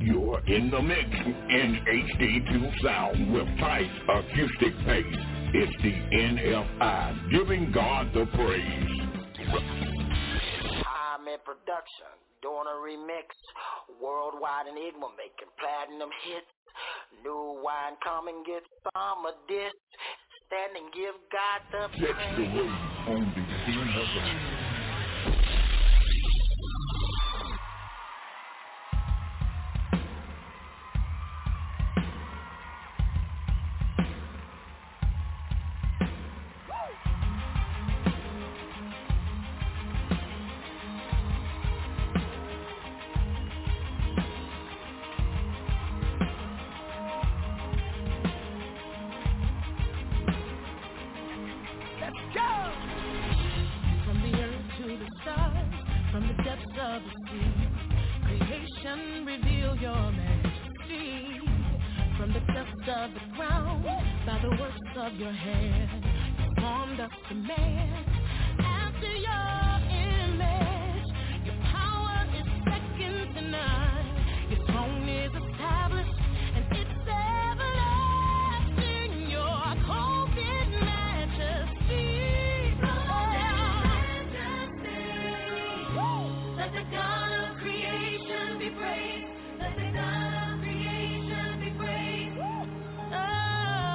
You're in the mix in HD2 sound with tight acoustic bass. It's the NFI, giving God the praise. I'm in production, doing a remix. Worldwide Enigma making platinum hits. New wine, come and get some of this. Stand and give God the praise. That's the way on the NFI.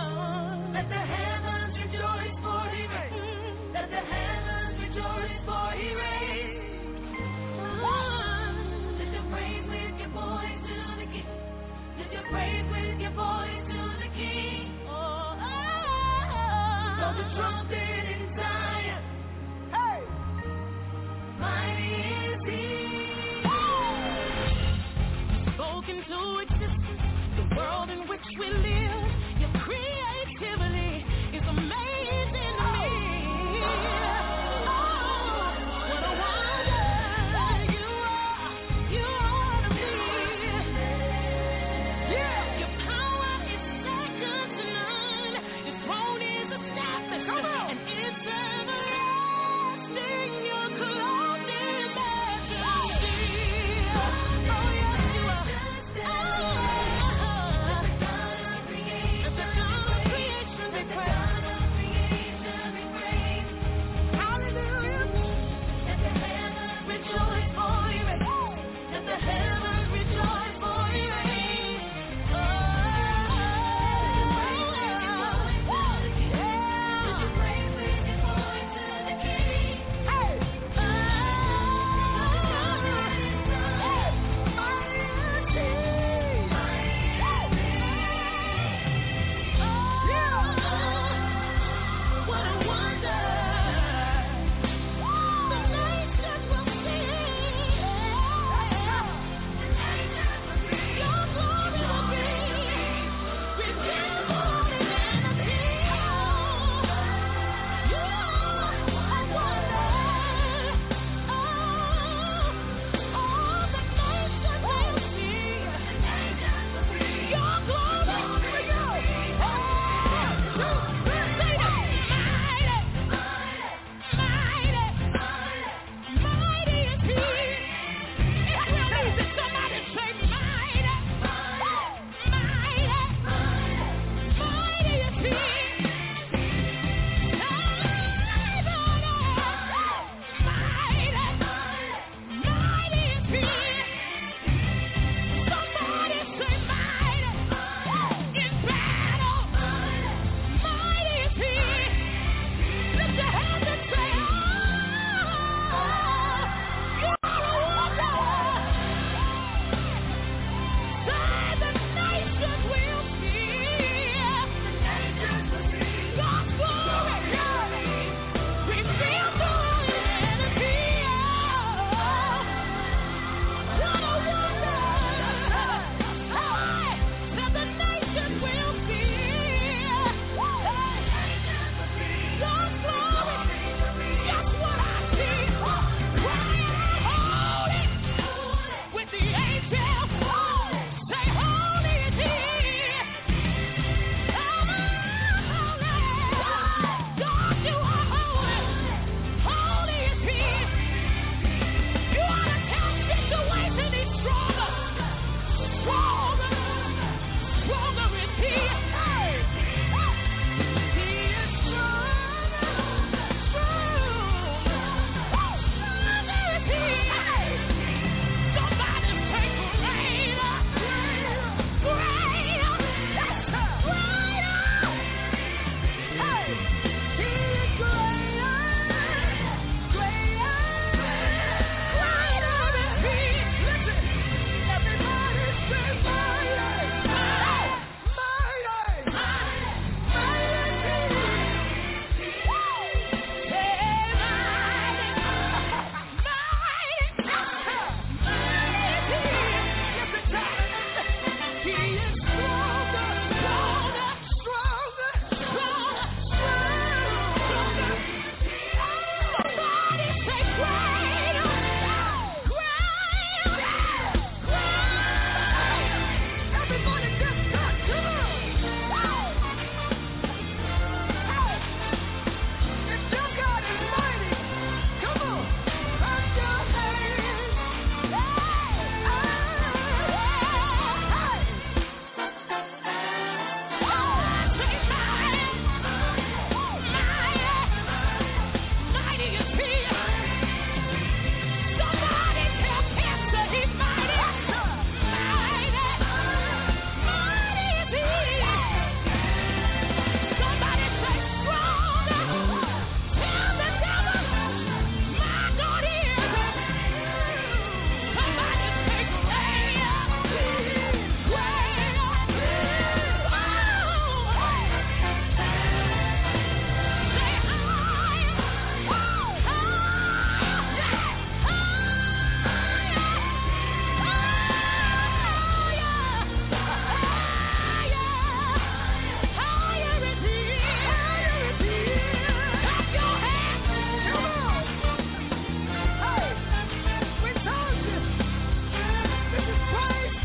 Let the heavens rejoice for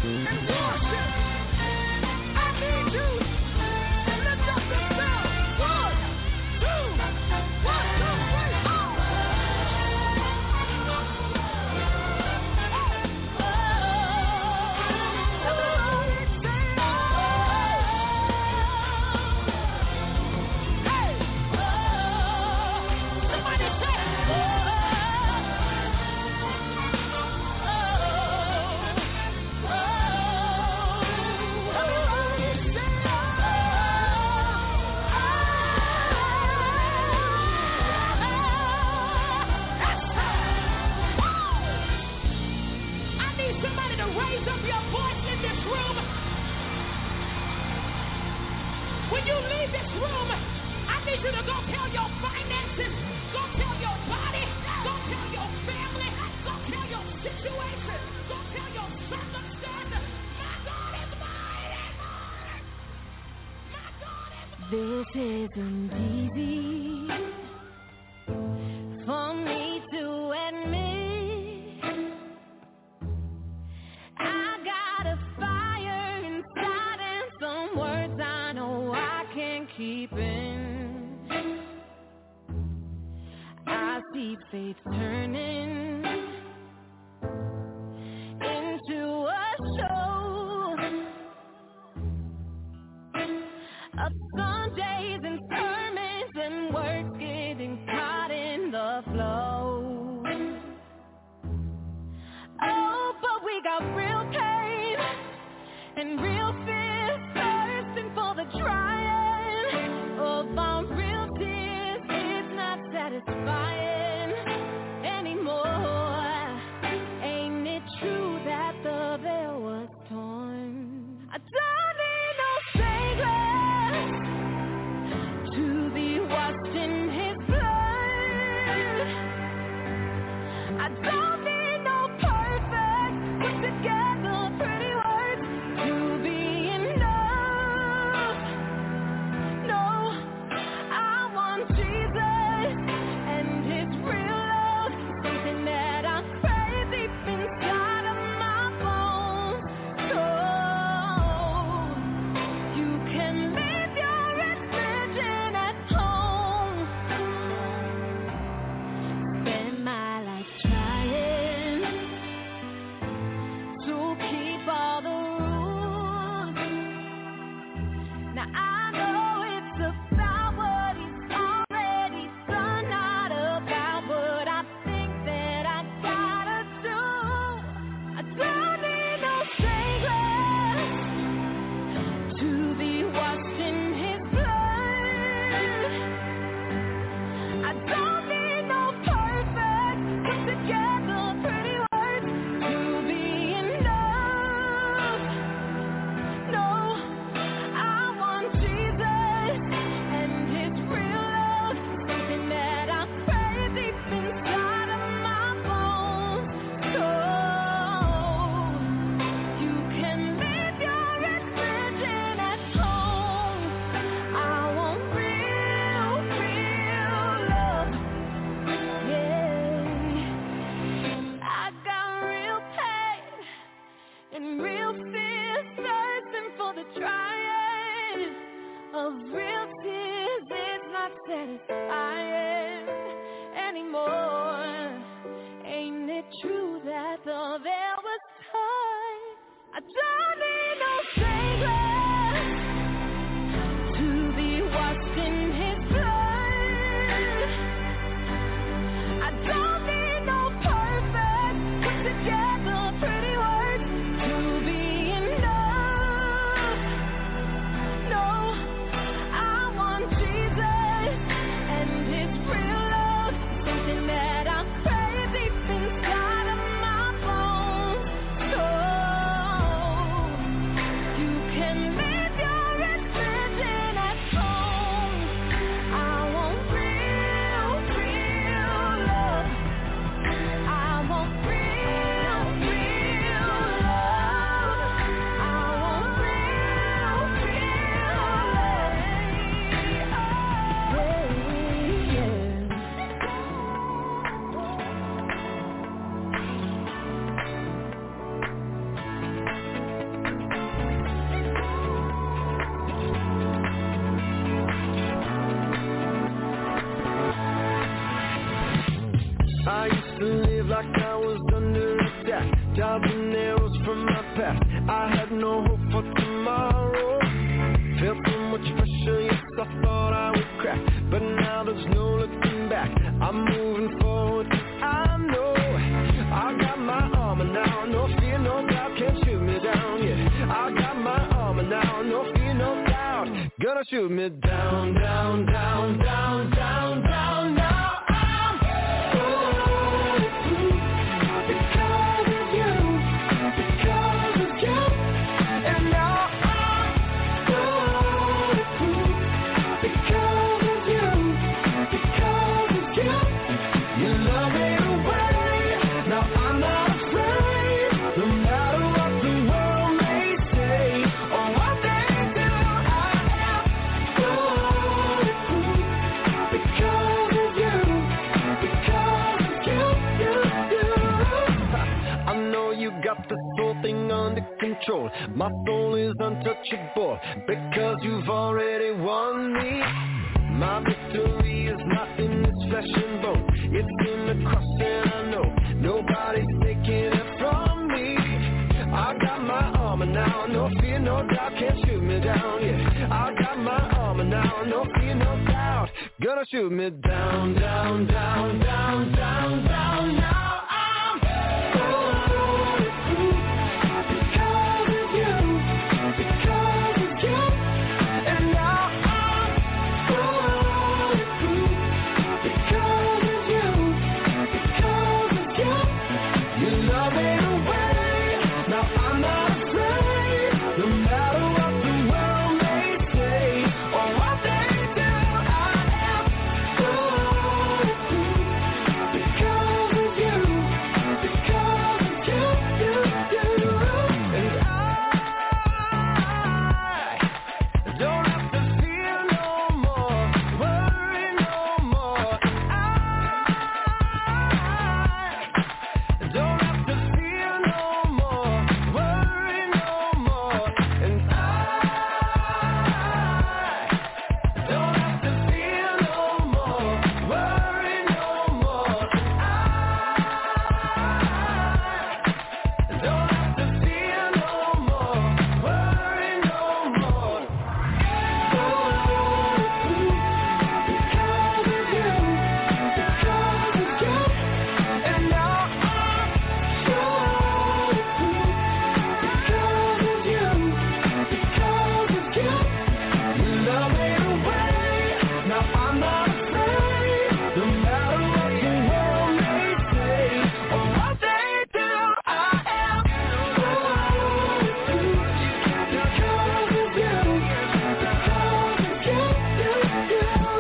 This isn't easy for me to admit. I got a fire inside and some words I know I can't keep in. I see faith turning into a show of Sundays and sermons and words getting caught in the flow. Oh, but we got real pain and real fear thirsting for the trying of our real tears. It's not satisfying anymore. Ain't it true that the veil was torn? I don't need no savior to be washed in his blood. I don't need no perfect, put together pretty words to be enough. No, I want Jesus and his real love, something that I crave deep inside of my bones. So you can leave your religion at home. Spend my life trying to keep all the rules. Now I know it's about what he's already done, not about what I think that I gotta do. I don't need no savior to be washed in his blood. I don't need no perfect, put together pretty words to be enough. No, I want Jesus and his real love, something that I crave deep inside of my bones. So you can leave your religion at home. I want real, real love. Yeah, I got real pain and real fear, thirsting for the trying of real tears. It's not satisfying anymore. Ain't it true that the veil was torn? I don't need no savior to be washed in his blood. I don't need no perfect, put together pretty words to be enough. No, I want Jesus and his real love, something that I crave deep inside of my bones. like I was under attack. Dodging arrows from my past. I had no hope for tomorrow. Felt so much pressure, yes, I thought I would crack. But now there's no looking back. I'm moving forward, I know I got my armor now. No fear, no doubt, can't shoot me down, yeah. I got my armor now. No fear, no doubt, gonna shoot me down, down, down, down, down, down. Now I'm bulletproof because of you, because of you. And now I'm bulletproof because of you, because of you. You love me away, now I'm not afraid. No matter what the world may say or what they do, I am bulletproof because of you, because of you, you. I know you got this whole thing under control. My soul is untouchable because you've already won me. My victory is not in this flesh and bone. It's in the cross and I know nobody's taking it from me. I got my armor now, no fear, no doubt, can't shoot me down, yeah. I got my armor now, no fear, no doubt, gonna shoot me down, down, down, down, down, down. Now I'm bulletproof because of you, because of you. And now I'm bulletproof because of you, because of you. You love me away, now I'm not afraid. No matter what the world may say or what they do, I am bulletproof because of you, because of you, you. And I don't have to fear no more, worry no more. I don't have to fear no more, worry no more. And I don't have to fear no more, worry no more. I don't have to fear no more, worry no more. Bulletproof because of you, because of you. And now I'm bulletproof because of you, because of you. You love me away, now I'm not afraid. No matter what the world may say or what they do, I am bulletproof because of you, because of you, you.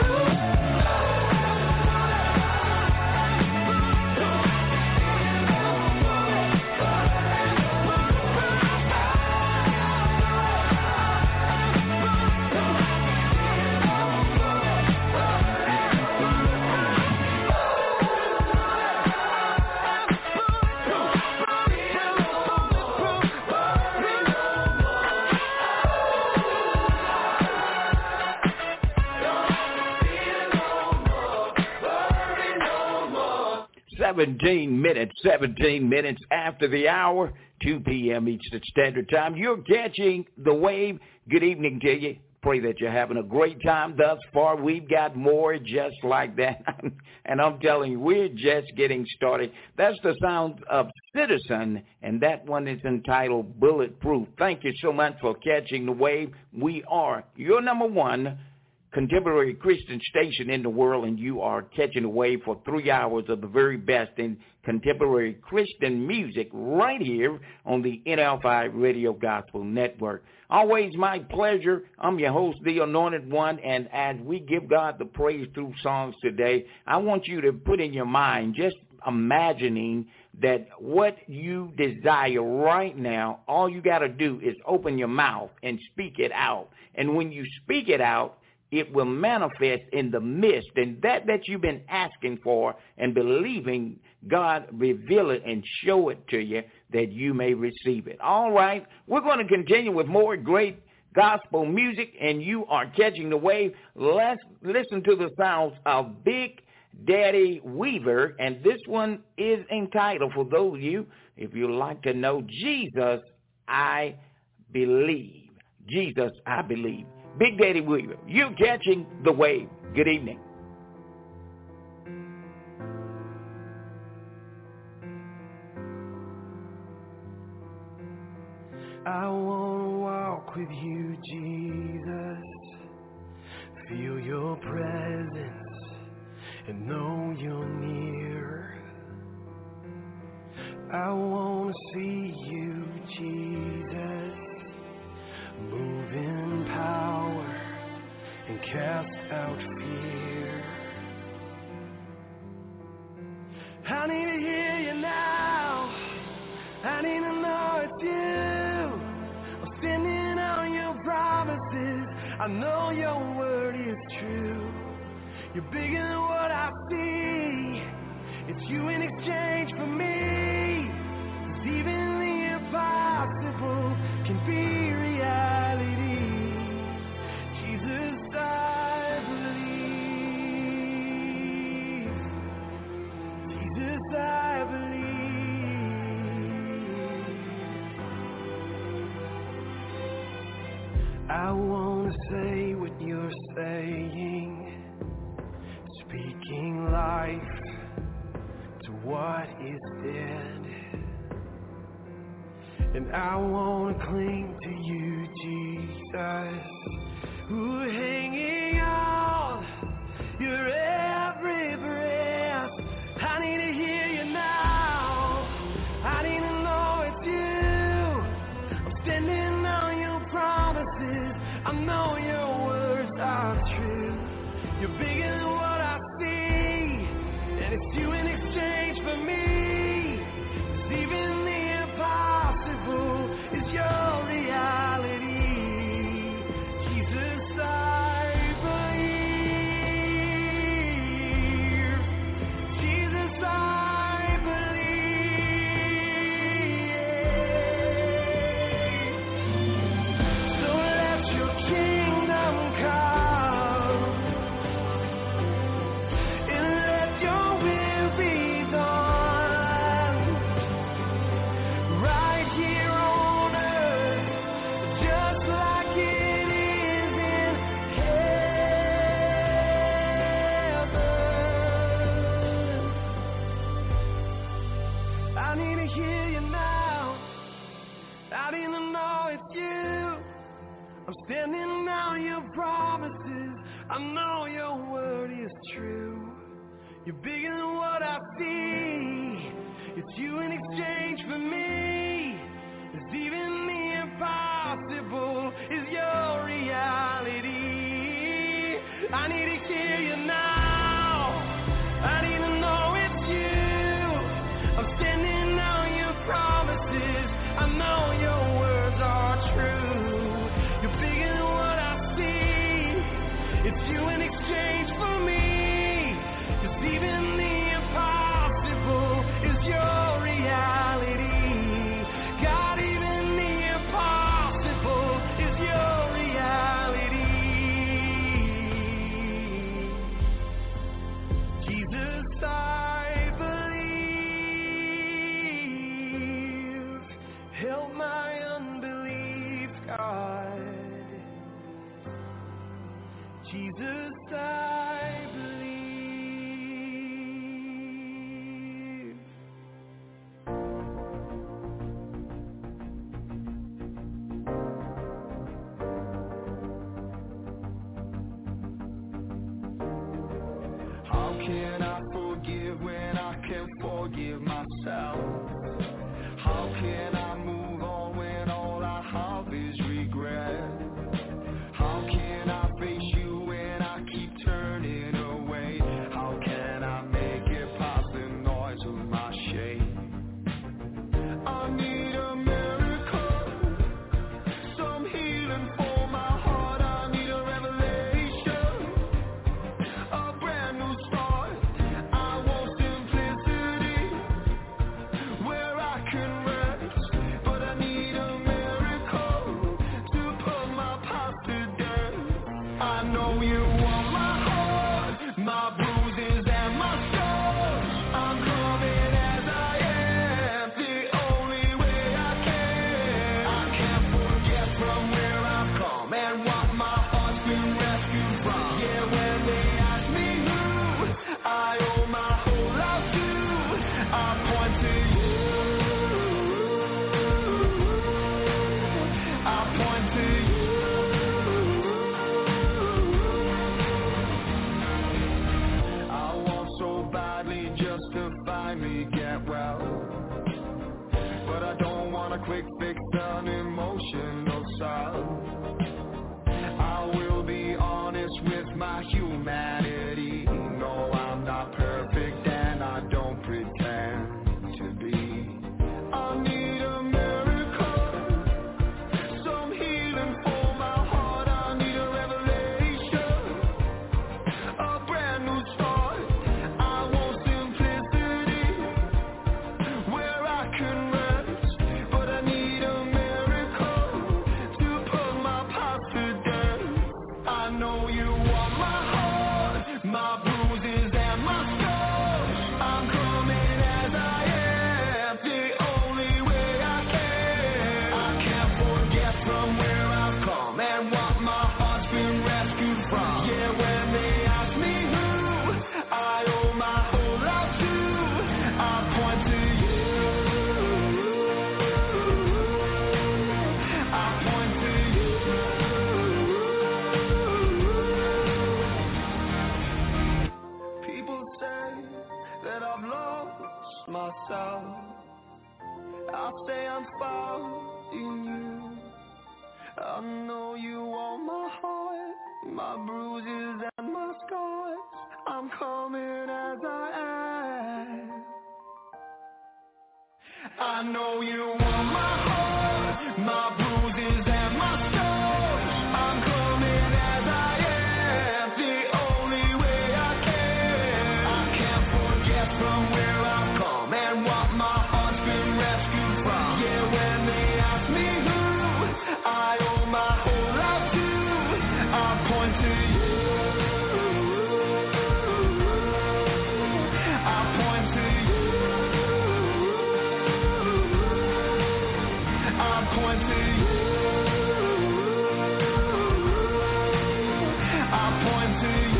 Seventeen minutes after the hour, 2 p.m. Eastern Standard Time. You're catching the wave. Good evening to you. Pray that you're having a great time thus far. We've got more just like that. And I'm telling you, we're just getting started. That's the sound of Citizen, and that one is entitled Bulletproof. Thank you so much for catching the wave. We are your number one contemporary Christian station in the world, and you are catching the wave for 3 hours of the very best in contemporary Christian music right here on the NL5 Radio Gospel Network. Always my pleasure. I'm your host, the Anointed One, and as we give God the praise through songs today, I want you to put in your mind just imagining that what you desire right now, all you got to do is open your mouth and speak it out. And when you speak it out, it will manifest in the midst, and that you've been asking for and believing God reveal it and show it to you that you may receive it. All right, we're going to continue with more great gospel music, and you are catching the wave. Let's listen to the sounds of Big Daddy Weaver, and this one is entitled, for those of you, if you like to know, Jesus, I Believe. Jesus, I Believe. Big Daddy Weaver, you're catching the wave. Good evening. I want to walk with you, Jesus, feel your presence and know you're near. I want to see you, Jesus, move in power and cast out fear. I need to hear you now. I need to know it's you. I'm standing on your promises. I know your word is true. You're bigger than what I see. It's you in exchange for me. 'Cause even the impossible can be reality. Jesus, I believe. Jesus, I believe. I want to say what you're saying, speaking life to what is dead. And I want to cling to you, Jesus, who are hanging on your every breath. I need to hear you now. I need to know it's you. I'm standing on your promises. I know your words are true. You're bigger than what I see, and it's you in exchange for me. 'Cause even the impossible is your reality. Jesus, I believe. Jesus, I believe. So let your kingdom come, and let your will be done, right here on earth, just like it is in heaven. I need to hear you now. I need to know it's you. I'm standing on your promises. I know your word is true. You're bigger than what I see. It's you in exchange for me. 'Cause even the impossible is your reality. I need to hear you now. I need to know it's you. I'm standing on your promises. I know your words are true. You're bigger than what I see. It's you in exchange for me. 'Cause even the impossible is your reality. God, even the impossible is your reality. Jesus, I believe. Help my unbelief, God. Jesus, I believe. How can I forgive when I can't forgive myself? How can I move on when all I have is regret? How can I face you when I keep turning emotional side. I will be honest with my humanity. No, I'm not perfect and I don't pretend to be. I need a miracle, some healing for my heart. I need a revelation, a brand new start. I want simplicity where I can rest, but I need a miracle to put my past to death. I know you want my heart, my bruises and my scars. I'm coming as I am, the only way I can. I can't forget from where I've come and what my heart's been rescued from. Yeah, when they ask me who I owe my whole life to, I point to you. I point to you. People say that I've lost myself. I say I'm found in you. I know you want my heart, my bruises and my scars. I'm coming as I am. I know you want my heart, my bruises and my scars. I'm coming as I am, the only way I can. I can't forget from where I've come and what my heart's been rescued from. Yeah, when they ask me who I owe my whole life to, I point to you. I point to you. I point to you. I point to you.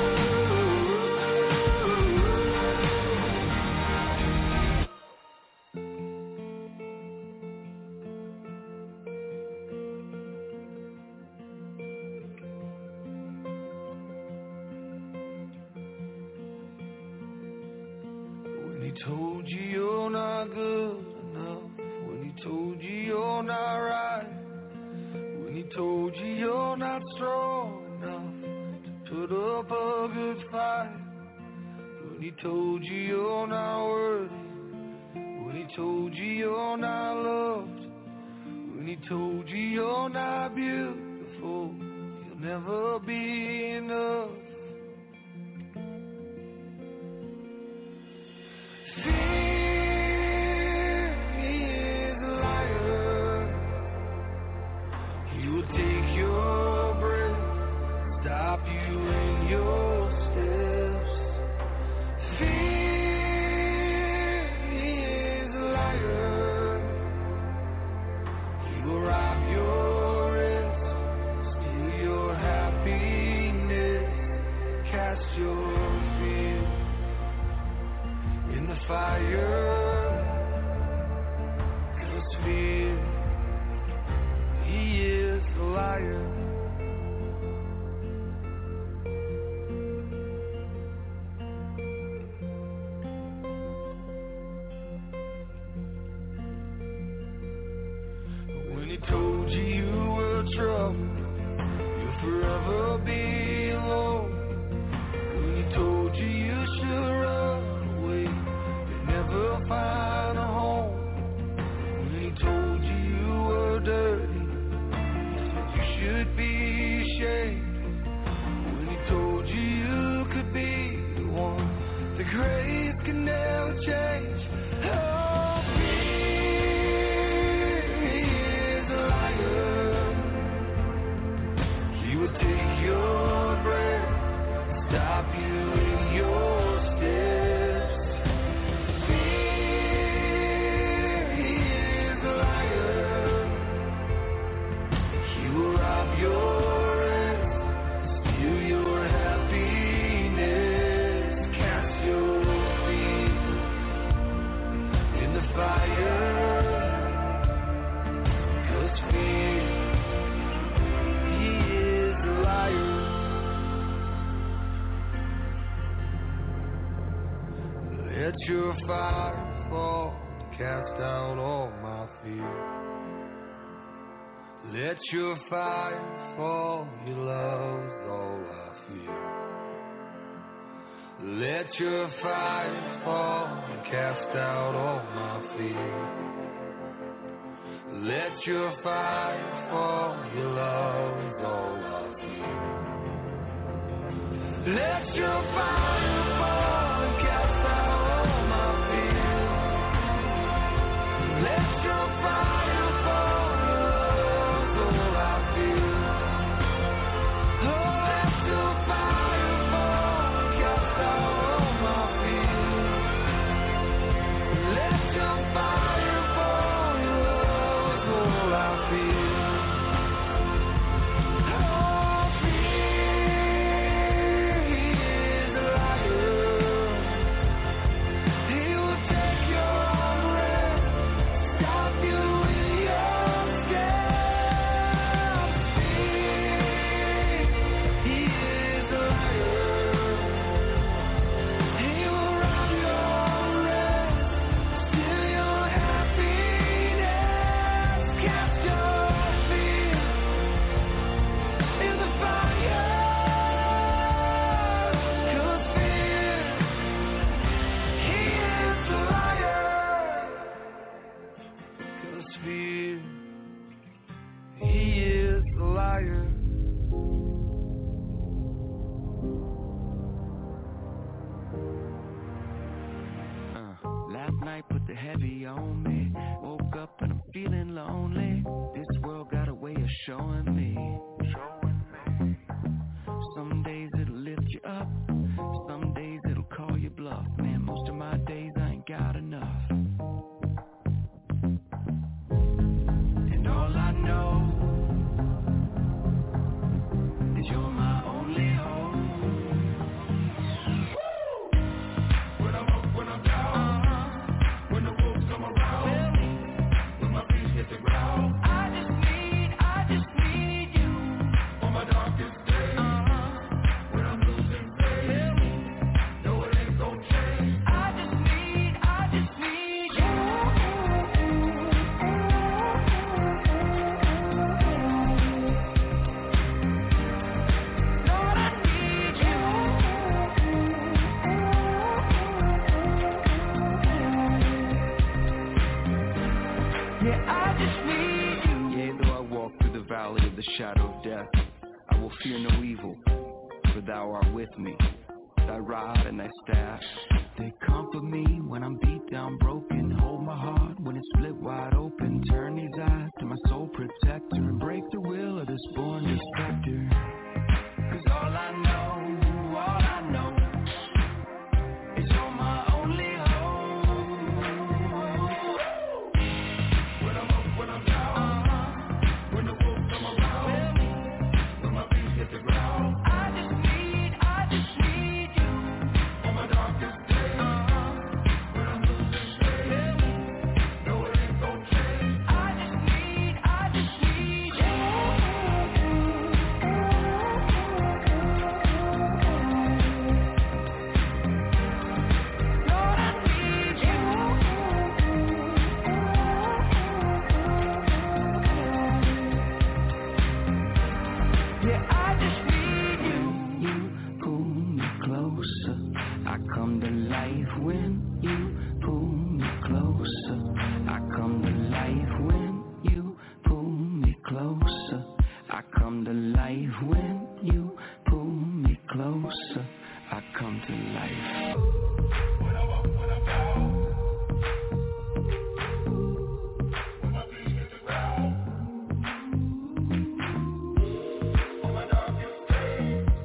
When he told you you're not good enough, when he told you you're not right, when he told you you're not strong enough to put up a good fight, when he told you you're not worthy, when he told you you're not loved, when he told you you're not beautiful, you'll never be enough. Fear is a liar. He will take your breath, stop you in your steps. Fear is a liar. He will rob your rest, steal your happiness, cast your fear in the fire. 'Cause fear, he is a liar. When he told you you were trouble, you'll forever be alone. When he told you you should run away, you'll never find a home. When he told you you were dirty, he said you should be ashamed. When he told you you could be the one, the grace can never change. Oh, fear is a liar. He will take your breath, stop you in your steps. Fear is a liar. He will rob your rest, steal your happiness, cast your feet in the fire. 'Cause fear, he is a liar. Let your fire fall, cast out all my fear. Let your fire fall, your love's all I feel. Let your fire fall and cast out all my fear. Let your fire fall, your love's all I feel. Let your fire fall and cast out all my fear. Let your fire fall, your love's all I feel. Oh, let your fire fall and cast out all my fear. Let your fire fall, your love's all I feel. Last night put the heavy on me. Woke up and I'm feeling lonely. This world got a way of showing me. Some days it'll lift you up, some days it'll call you bluff. Man, most of my days I ain't got enough. And all I know is you're my only hope. When I'm up, when I'm down, when the wolves come around, when my feet hit the ground, I just need you on my darkest day. When I'm losing faith, no it ain't gon' change. I just need you. Lord, I need you. Yeah, I just need you. Yea, though I walk through the valley of the shadow of death, I will fear no evil, for thou art with me. Thy rod and thy staff, they comfort me when I'm beat down, broken. Hold my heart when it's split wide open. Turn these eyes to my soul protector and break the will of this born defector. 'Cause all I know is you're my only hope. When I'm up, when I'm down, when the wolves come around, when my feet hit the ground, I just need you on my darkest day. When I'm losing faith, no it ain't gon' change. I just need you. Lord, I need you. Yeah, I just need you. You pull me closer. I come to life when you pull me closer. I come to life when you pull me closer. I come to life when you pull me closer. I come to life. When I'm up, when I'm down, when my feet hit the ground, on my darkest day,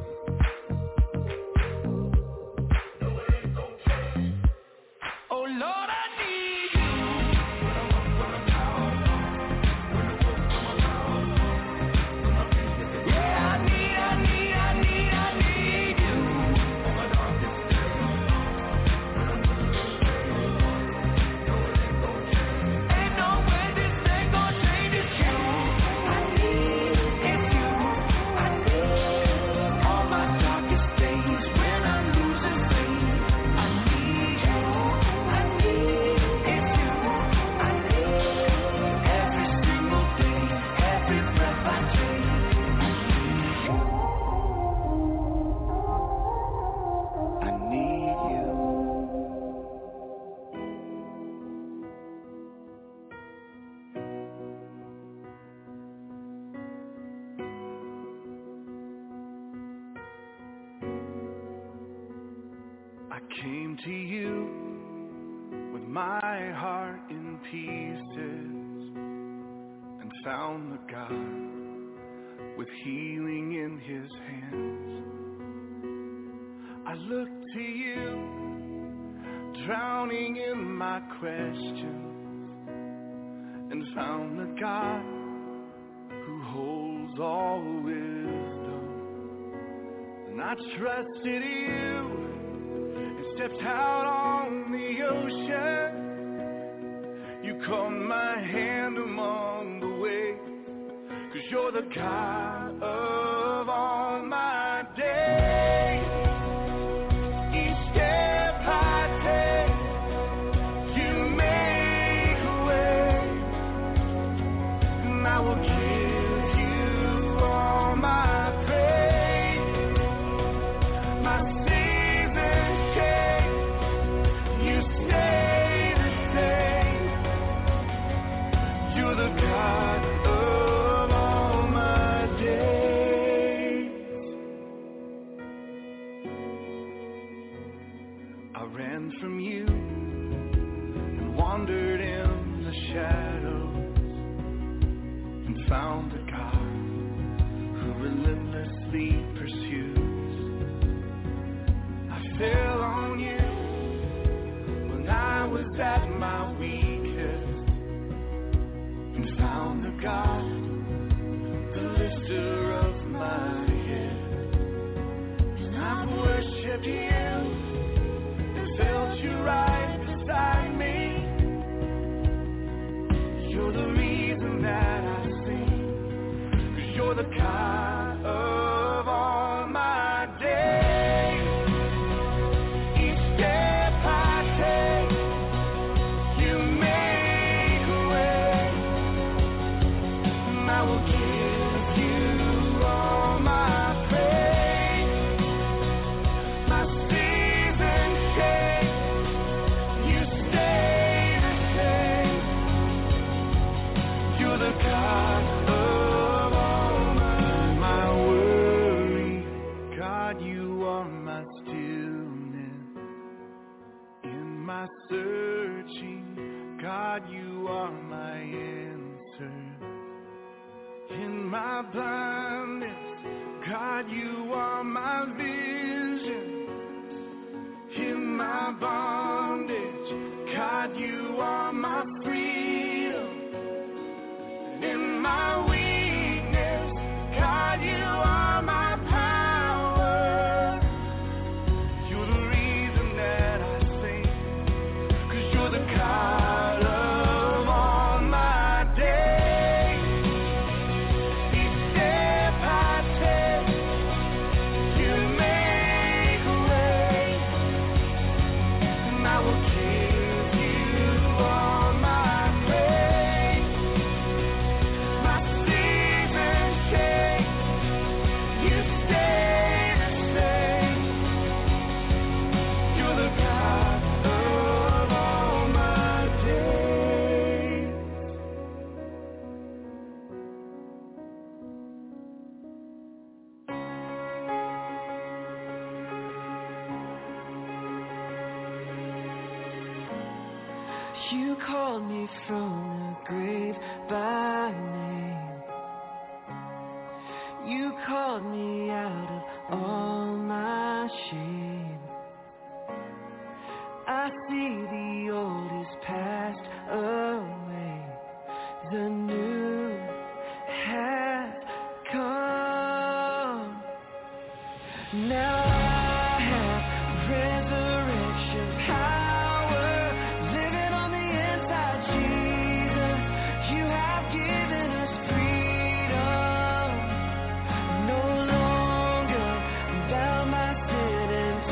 no it ain't gon' change. Oh Lord, I need you. When I'm up, when I'm down, when the wolves come around, when my feet hit the ground, yeah, I need came to you with my heart in pieces and found the God with healing in his hands. I looked to you, drowning in my questions, and found the God who holds all wisdom. And I trusted you and stepped out on the ocean. You caught my hand among the waves, 'cause you're the God of all my days. Each step I take, you make a way, and I will give you all my praise. My seasons change, you stay the same. You're the God of all my days. I ran from you and wandered in the shadows and found a God who relentlessly pursues. I fell on you when I was at my weakest and found the God, the lifter of my head. And I've worshipped you and felt you right beside me. You're the reason that I sing, 'cause you're the God of all my days. Each step I take, you make a way, and I will give you all my praise. My seasons change, you stay the same. You're the God of all my worry. God, you are my stillness. In my searching, God, you are my answer. In my blindness, God, you are my vision. In my bondage, God, you are my freedom. In my weakness, God, you are my power. You're the reason that I sing, 'cause you're the God of all my days. Each step I take, you make a way, and I will give you all my praise. My seasons change, you stay the same. You're the God of all my days. You called me from the grave by name. You called me out of all my shame. I see the old is passed away, the new has come. Now I have resurrection power living on the inside, Jesus. You have given us freedom. No longer bound by sin and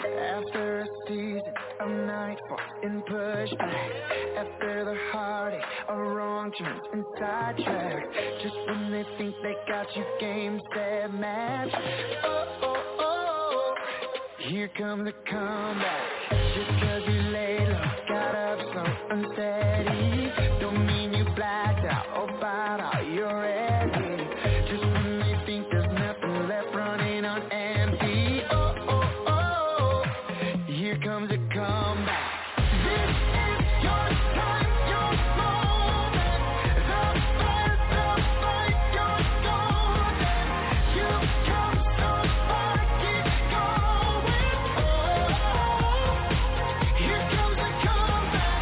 After a season of nightfall and pushback, after the heartache of wrong turns and sidetrack, just when they think they got you game, set, match. Oh, oh, oh, here comes the comeback. Just cause you laid low, got up so unsteady, don't mean you blacked out or bowed out, you're ready. Just when they think there's nothing left running on empty. Oh, oh, oh, here comes a comeback. This is your time, your moment. The fight, you're golden. You've come so far, keep going. Oh, here comes a comeback.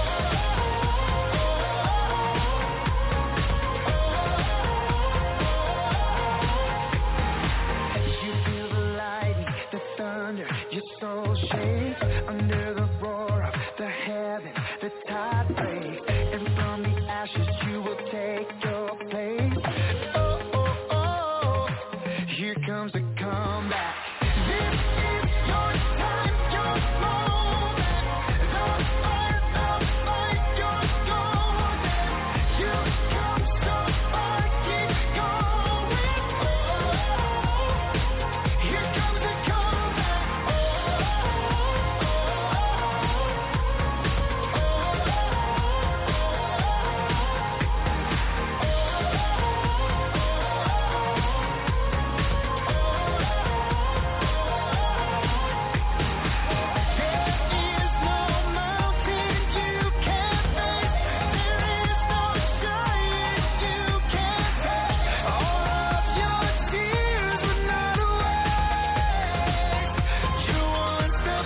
You feel the lightning, the thunder, your soul shakes under the roar of the heaven, the tide breaks, and from the ashes you will take your place. Oh, oh, oh, here comes the comeback. This is your time, your moment. The fight, you're golden. You've come so far, keep going. Here comes the comeback. There is no mountain you can't face. There is no giant you can't face. All of your tears were not a waste. You're one step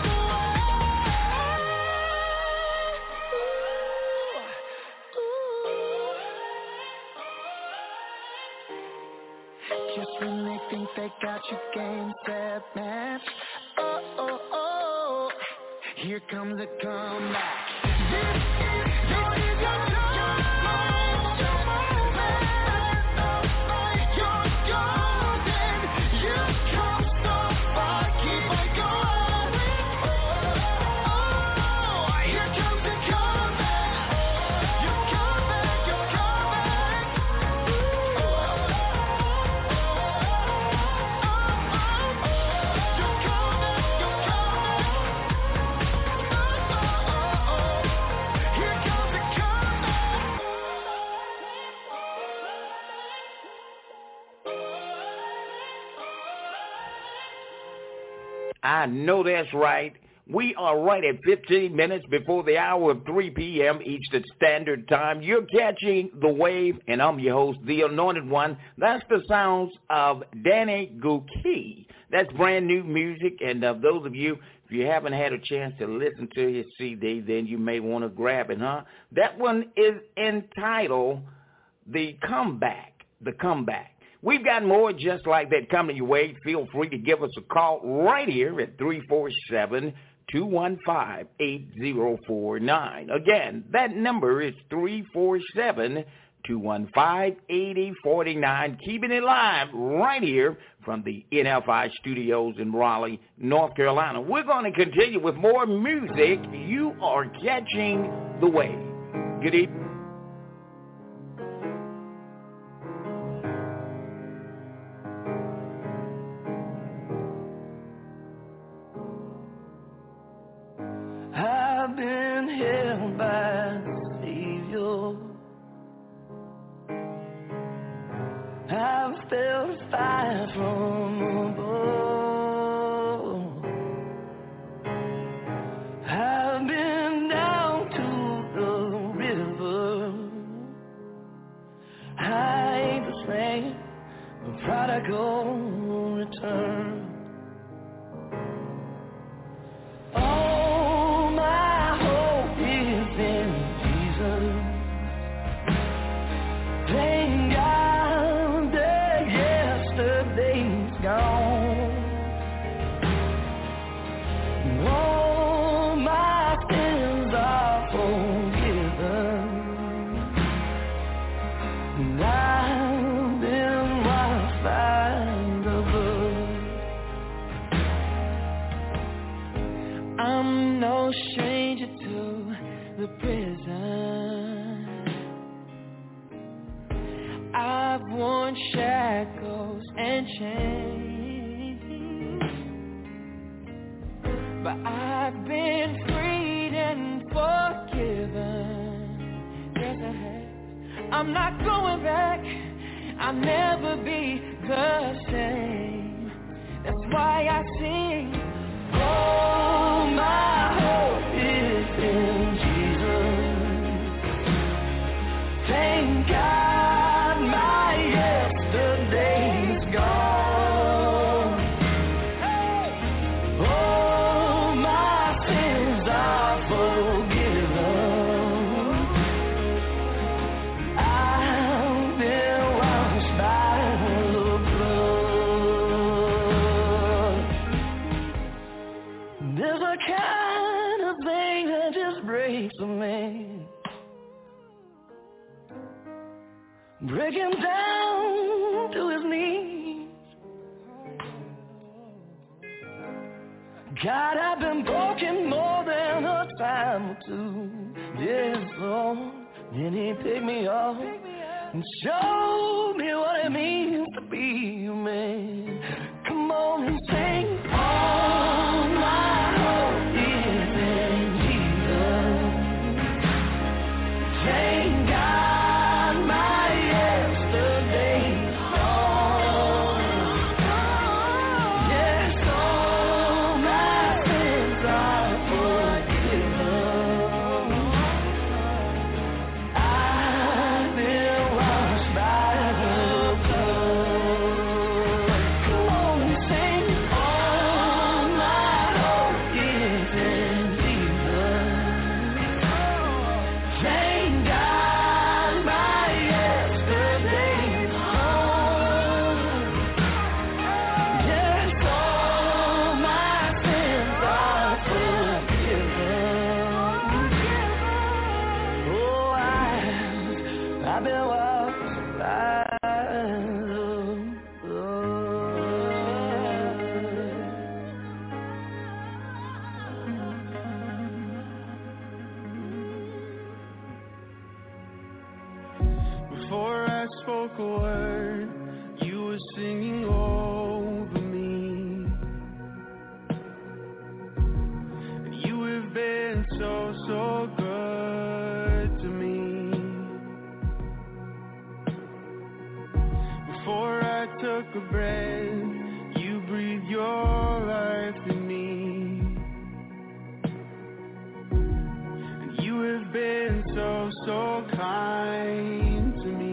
away. Just when they think they got you game, set, match. Oh, oh, oh, here comes a comeback. This is your time, your moment. You're golden. You've come so far, keep on going. Oh, here comes the comeback. You're coming, you're coming. You're coming, you're coming. Here comes the comeback. I know that's right. We are right at 15 minutes before the hour of 3 p.m. Eastern Standard Time. You're catching the wave, and I'm your host, the Anointed One. That's the sounds of Danny Gokey. That's brand new music, and those of you, if you haven't had a chance to listen to his CD, then you may want to grab it, huh? That one is entitled The Comeback. The Comeback. We've got more just like that coming your way. Feel free to give us a call right here at 347-215-8049. Again, that number is 347-215-8049. Keeping it live right here from the NFI studios in Raleigh, North Carolina. We're going to continue with more music. You are catching the wave. Good evening. I've been held by the Savior. I've felt fire from above. I've been down to the river. I ain't the same, a prodigal return. All my hope is in I'm no stranger to the prison. I've worn shackles and chains, but I've been freed and forgiven. Yes, I have. I'm not going back. I'll never be the same. That's why I sing. Oh, my hope is in Jesus. Thank God my yesterday's gone. Oh, my sins are forgiven. I've been washed by the blood. There's a kind of thing that just breaks a man, break him down to his knees. God, I've been broken more than a time or two. Yes, Lord. Then he picked me up and showed me what it means to be a man. Come on and sing. All my hope is in Jesus. Thank God my yesterday's gone. Yes, all my sins are forgiven. I've been washed by the blood. Come on and sing. All my hope is in Jesus. Thank God my yesterday's gone. Yes, all my sins are forgiven. Oh, I've been washed by the Before I spoke a word, you were singing over me. You have been so good to me. Before I took a breath, you breathed your life in me. And you have been so kind to me.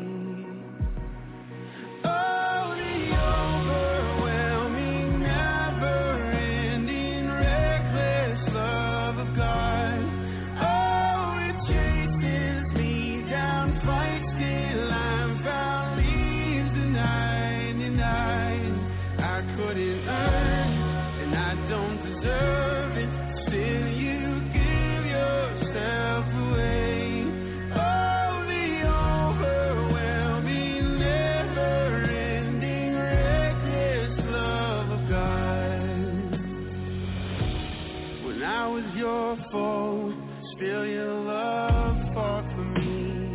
Oh, the overwhelming, never-ending, reckless love of God. Oh, it chases me down, fights till I'm found, leaves the 99. I couldn't earn, and I don't deserve it. Still, you give yourself away. Oh, the overwhelming, never-ending, reckless love of God. When I was your foe, still your love fought for me.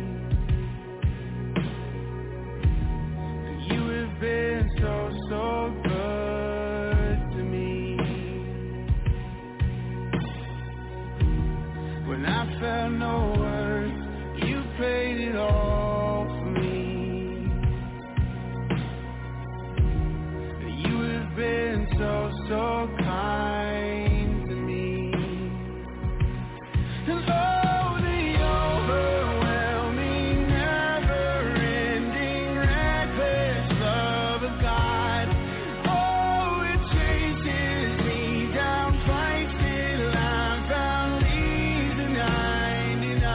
And you have been so good to me. When I felt no worth, you paid it all for me. And you have been so kind to me. And oh, the overwhelming, never-ending, reckless love of God. Oh, it chases me down, fights till I'm found, leaves the 99.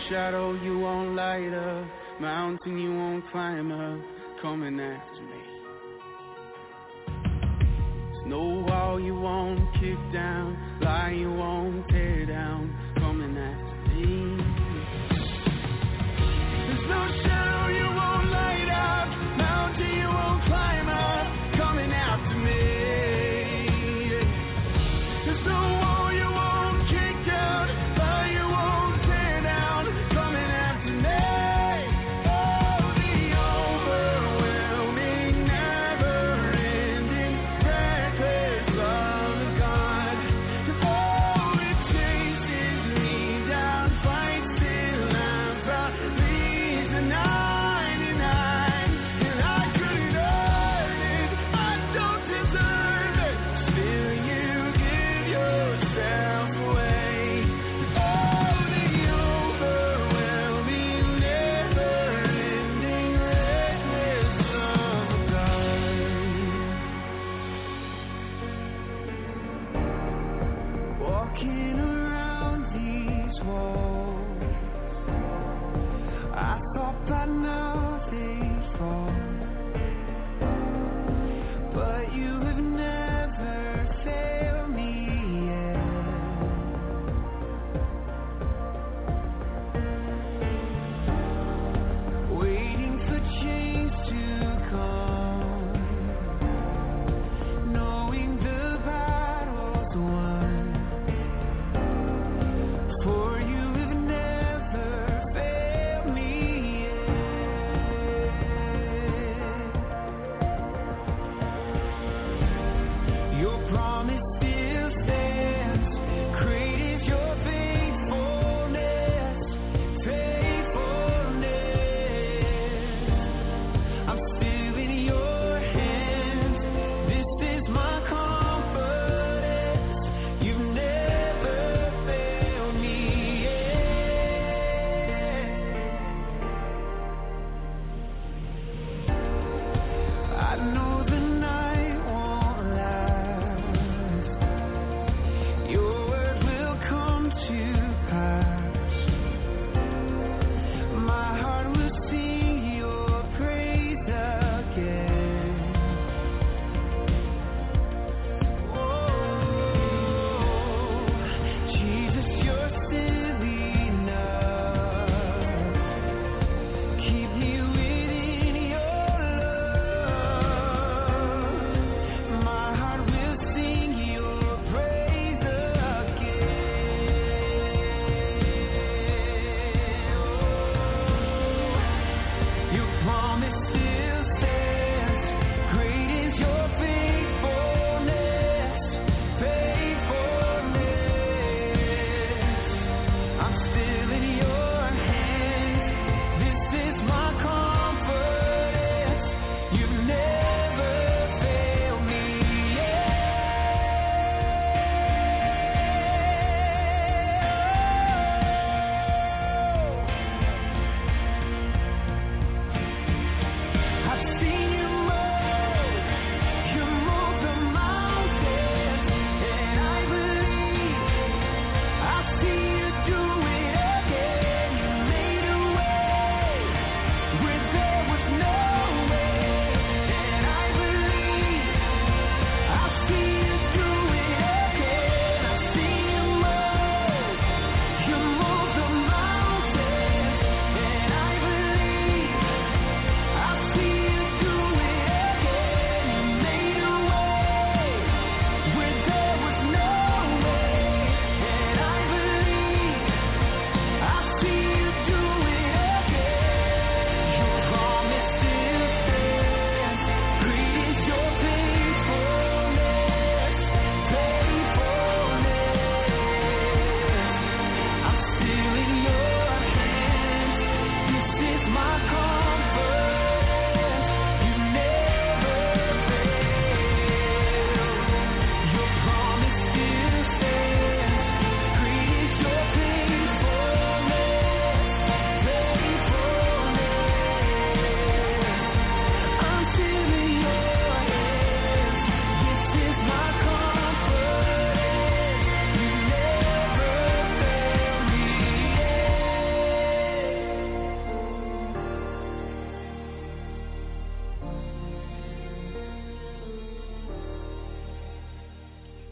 shadow you won't light up, mountain you won't climb up, coming after me. There's no wall you won't kick down, lie you won't tear down, coming after me. There's no shadow you won't light up, mountain you won't climb up, coming after me. There's no wall you won't kick down, lie you won't tear down, coming after me. Oh, the overwhelming, never-ending, reckless love of God. 'Cause all it takes is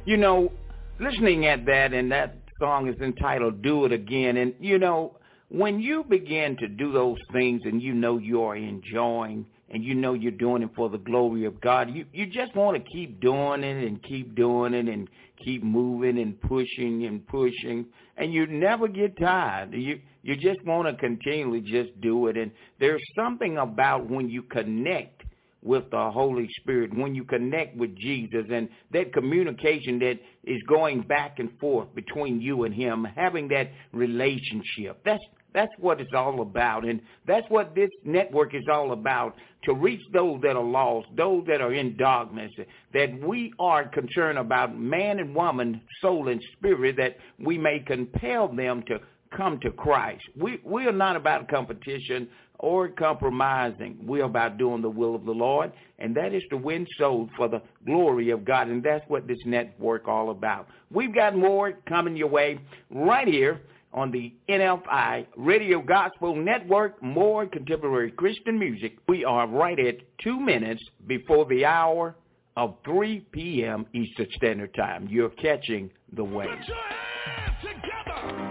You know, listening at that, and that song is entitled Do It Again. And, you know, when you begin to do those things and you know you are enjoying and you know you're doing it for the glory of God, you just want to keep doing it and keep doing it and keep moving and pushing, and you never get tired. You just want to continually just do it. And there's something about when you connect with the Holy Spirit, when you connect with Jesus, and that communication that is going back and forth between you and him, having that relationship. That's what it's all about, and that's what this network is all about, to reach those that are lost, those that are in darkness, that we are concerned about man and woman, soul and spirit, that we may compel them to come to Christ. We are not about competition or compromising. We're about doing the will of the Lord, and that is to win souls for the glory of God, and that's what this network all about. We've got more coming your way right here on the NFI Radio Gospel Network, more contemporary Christian music. We are right at 2 minutes before the hour of 3 p.m. Eastern Standard Time. You're catching the wave. Put your hands together.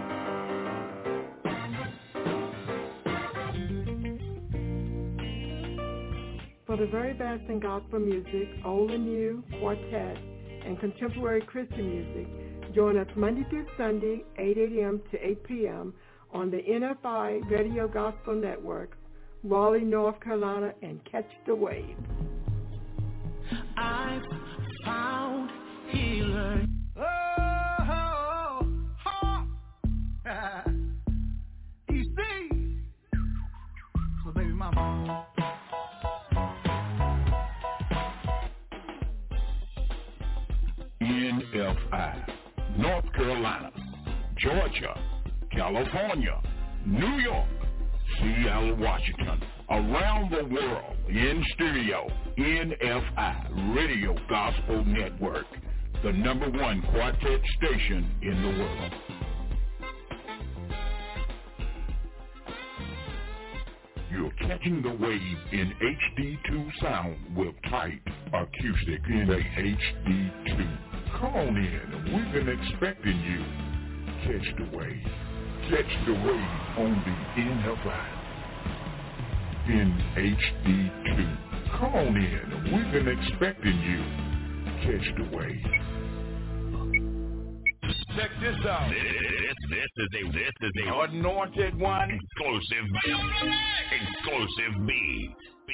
For the very best in gospel music, old and new, quartet, and contemporary Christian music, join us Monday through Sunday, 8 a.m. to 8 p.m. on the NFI Radio Gospel Network, Raleigh, North Carolina, and catch the wave. I've found healer. EC. So baby mama. NFI, North Carolina, Georgia, California, New York, Seattle, Washington, around the world, in stereo, NFI Radio Gospel Network, the #1 quartet station in the world. You're catching the wave in HD2 sound with tight acoustic in the HD2. Come on in. We've been expecting you. Catch the wave. Catch the wave on the NFI in HD2. Come on in. We've been expecting you. Catch the wave. Check this out. This is a anointed one. Exclusive beat.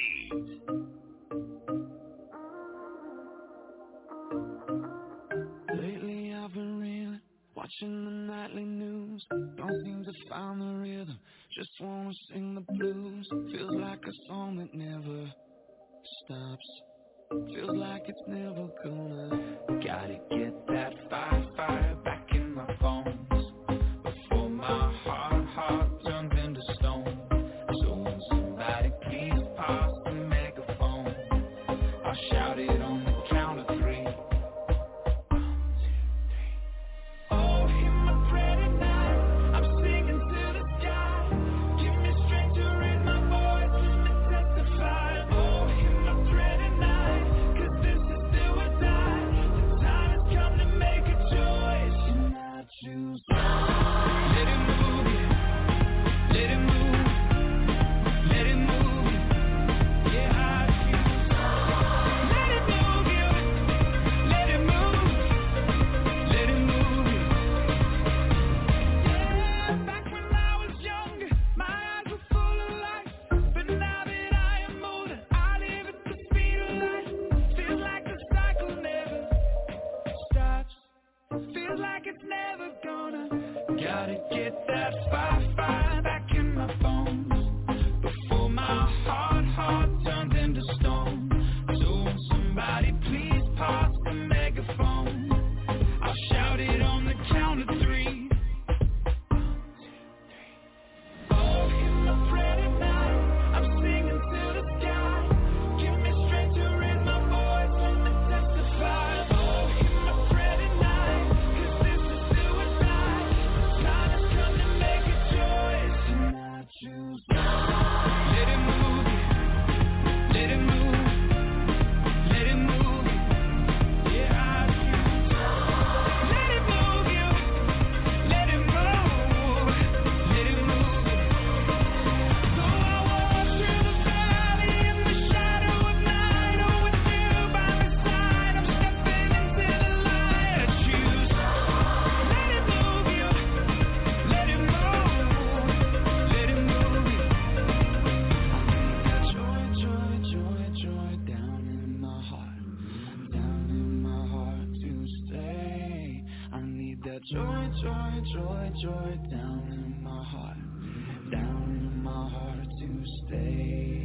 Lately I've been reeling, watching the nightly news. Don't seem to find the rhythm, just wanna sing the blues. Feels like a song that never stops. Feels like it's never gonna. Gotta get that fire back in my bones before my heart turns into stone. So when somebody please pass the megaphone, I'll shout it on the count of 3. 1, 2, 3. Oh, hear my prayer tonight. I'm singing to the sky. Give me strength to raise my voice. Let me testify. Oh, hear my prayer tonight. 'Cause this is do or die. The time has come to make a choice. And I choose. Let it move you. Let it move. Let it move you. Yeah, I choose. Let it joy, joy, joy, joy down in my heart to stay.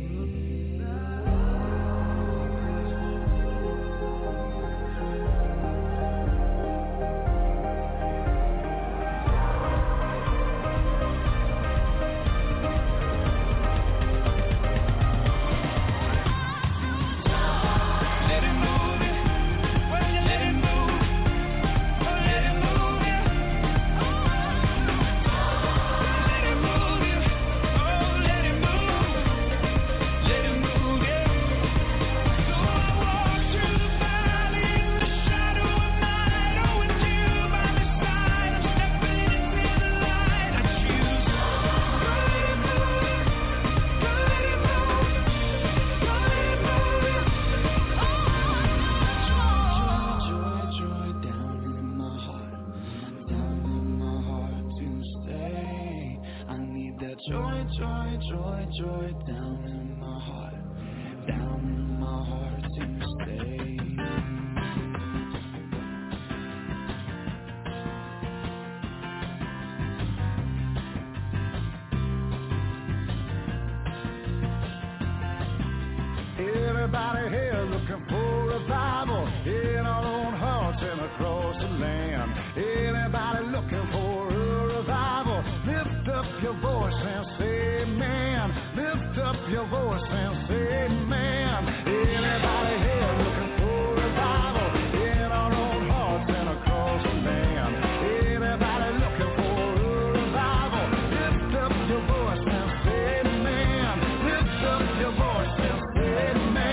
Everybody here looking for revival in our own hearts and across the land. Anybody looking for a revival, lift up your voice and say amen. Lift up your voice and say amen. Anybody here looking for revival in our own hearts and across the land. Anybody looking for a revival, lift up your voice and say amen. Lift up your voice and say amen.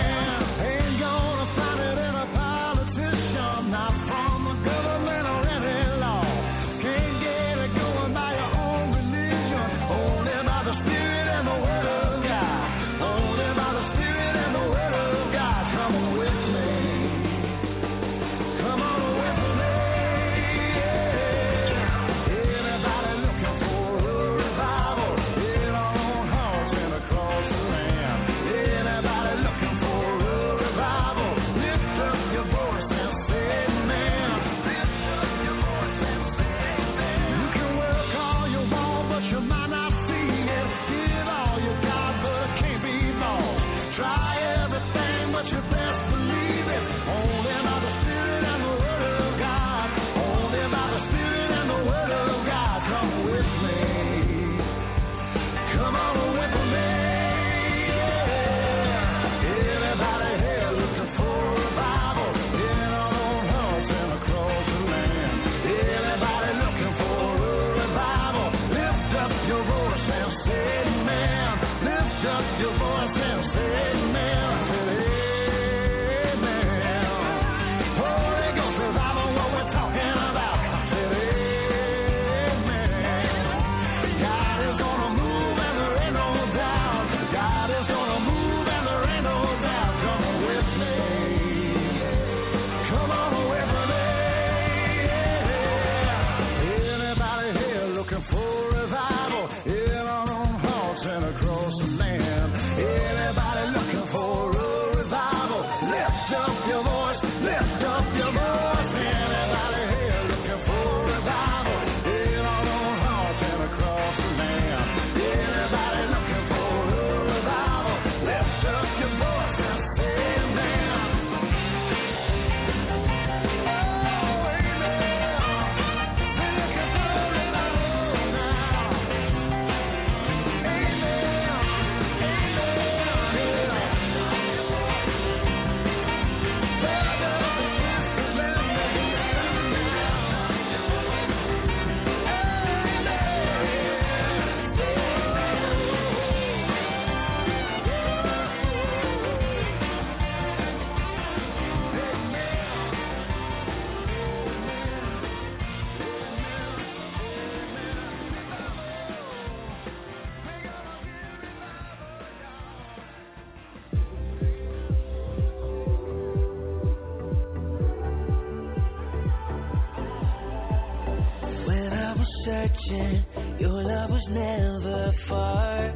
Searching, your love was never far.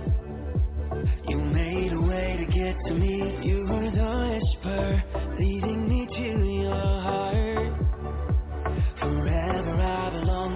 You made a way to get to me. You were the whisper leading me to your heart. Forever I belong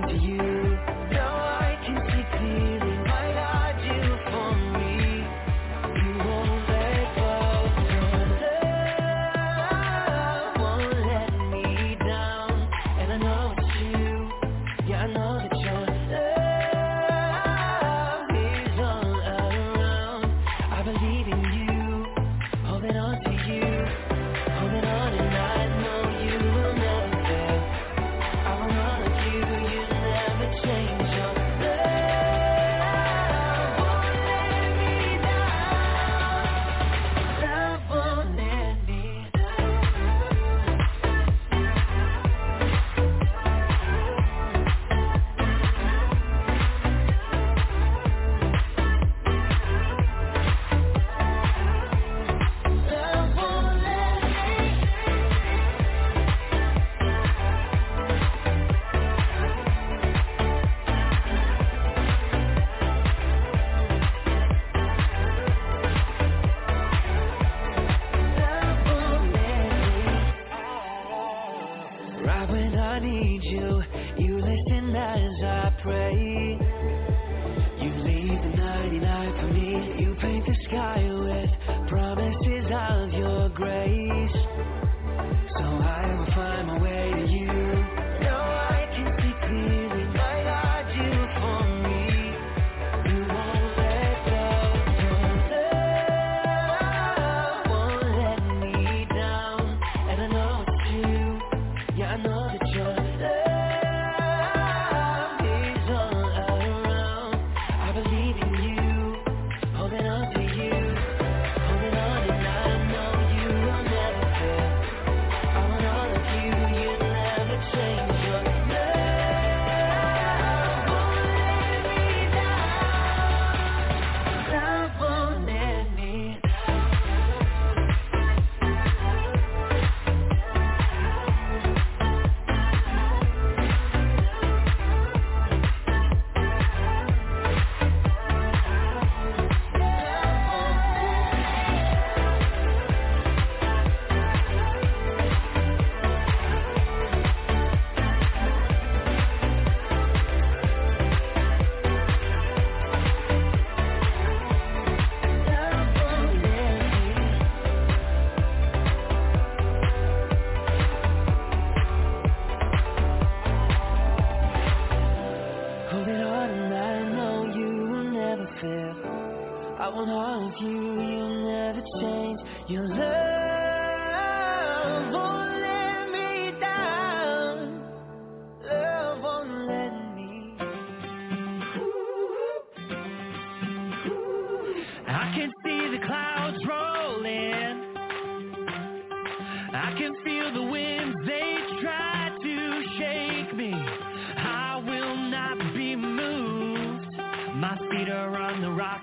I can feel the winds, they try to shake me. I will not be moved. My feet are on the rock.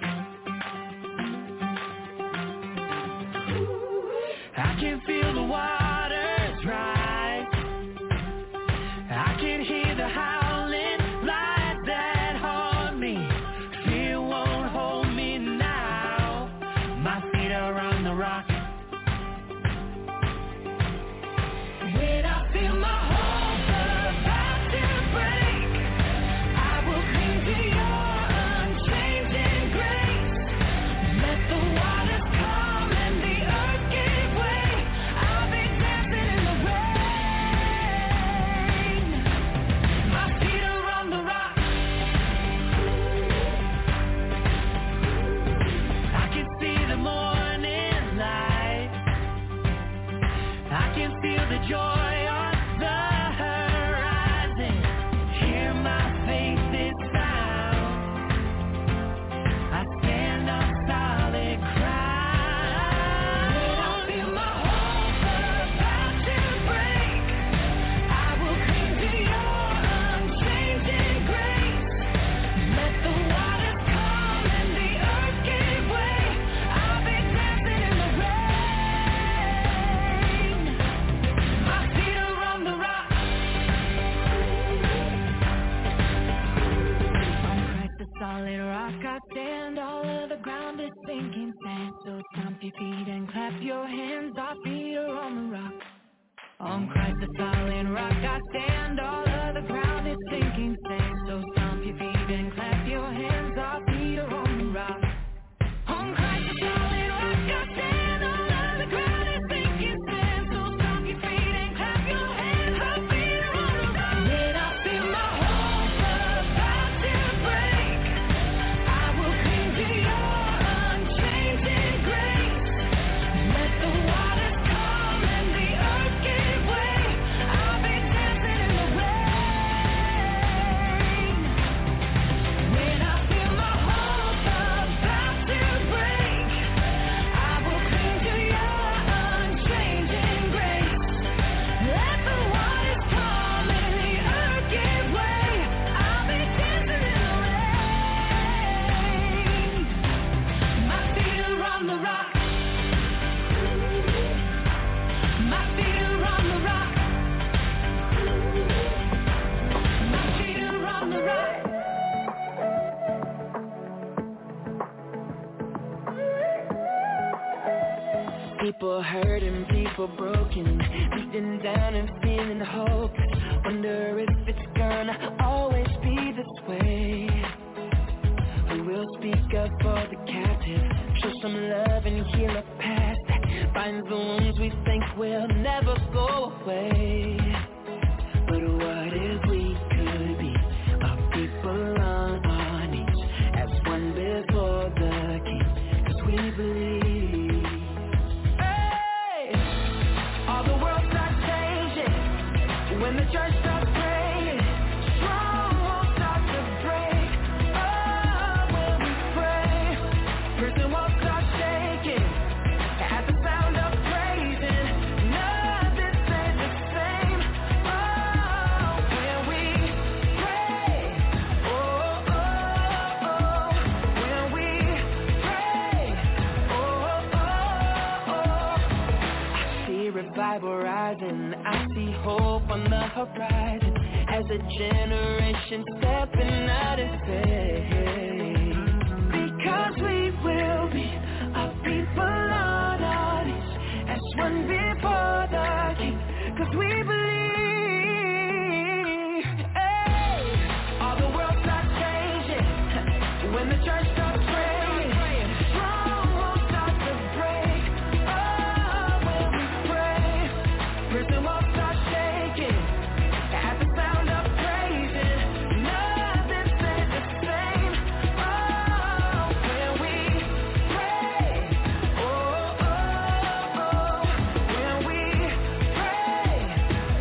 I can feel the waters rise. I can hear the howling light that haunt me. Fear won't hold me now. My feet are on the rock. When I feel my hope about to break, I will cling to your unchanging grace. Let the waters come and the earth give way. I'll be dancing in the rain. My feet are on the rock. I can see the morning light. I can feel the joy on the horizon. Hear my faith's sound. I stand on solid ground. When I feel my hope about to break, I will cling to your unchanging grace. Let the waters come and the earth give way. I'll be dancing in the rain. My feet are on the rock. On Christ the solid rock I stand. All of the ground is sinking sand. So stomp your feet and clap your hands. Our feet are on the rock. On Christ the solid rock I stand. All of the ground is sinking sand. So stomp your feet and clap your hands. Our feet are on the rock. On Christ the solid rock I stand. All of the ground is sinking sand. So stomp your feet and clap your hands. Our feet are on the rock. When I feel my hope about to break, I will cling to your unchanging grace. Let the waters come and the earth give way. I'll be dancing in the rain. When I feel my hope about to break, I will cling to your unchanging grace. Let the waters come and the earth give way. I'll be dancing in the rain. My feet are on the rock. My feet are on the rock. My feet are on the rock. People hurting, people broken, beaten down and feeling hopeless. Wonder if it's gonna always be this way. Who will speak up for the captive? Show some love and heal a past that binds the wounds we think will never go away. But what if we could be a people on our knees as one before the King? 'Cause we believe. Hey! All the world starts changing when the church starts praying. Strongholds start to break. Oh, when we pray, prison walls start shaking at the sound of praising. Nothing stays the same. Oh, when we pray. Oh, oh, oh. When we pray. Oh, oh, oh. I see revival rising. I see hope on the horizon as a generation stepping out in faith. Because we will be a people on our knees as one before the King. 'Cause we believe. Hey, all the world starts changing when the church starts praying. Strongholds start to break. Oh, when we pray, prison walls start shaking at the sound of praising. Nothing stays the same. Oh, when we pray. Oh, oh, oh. When we pray.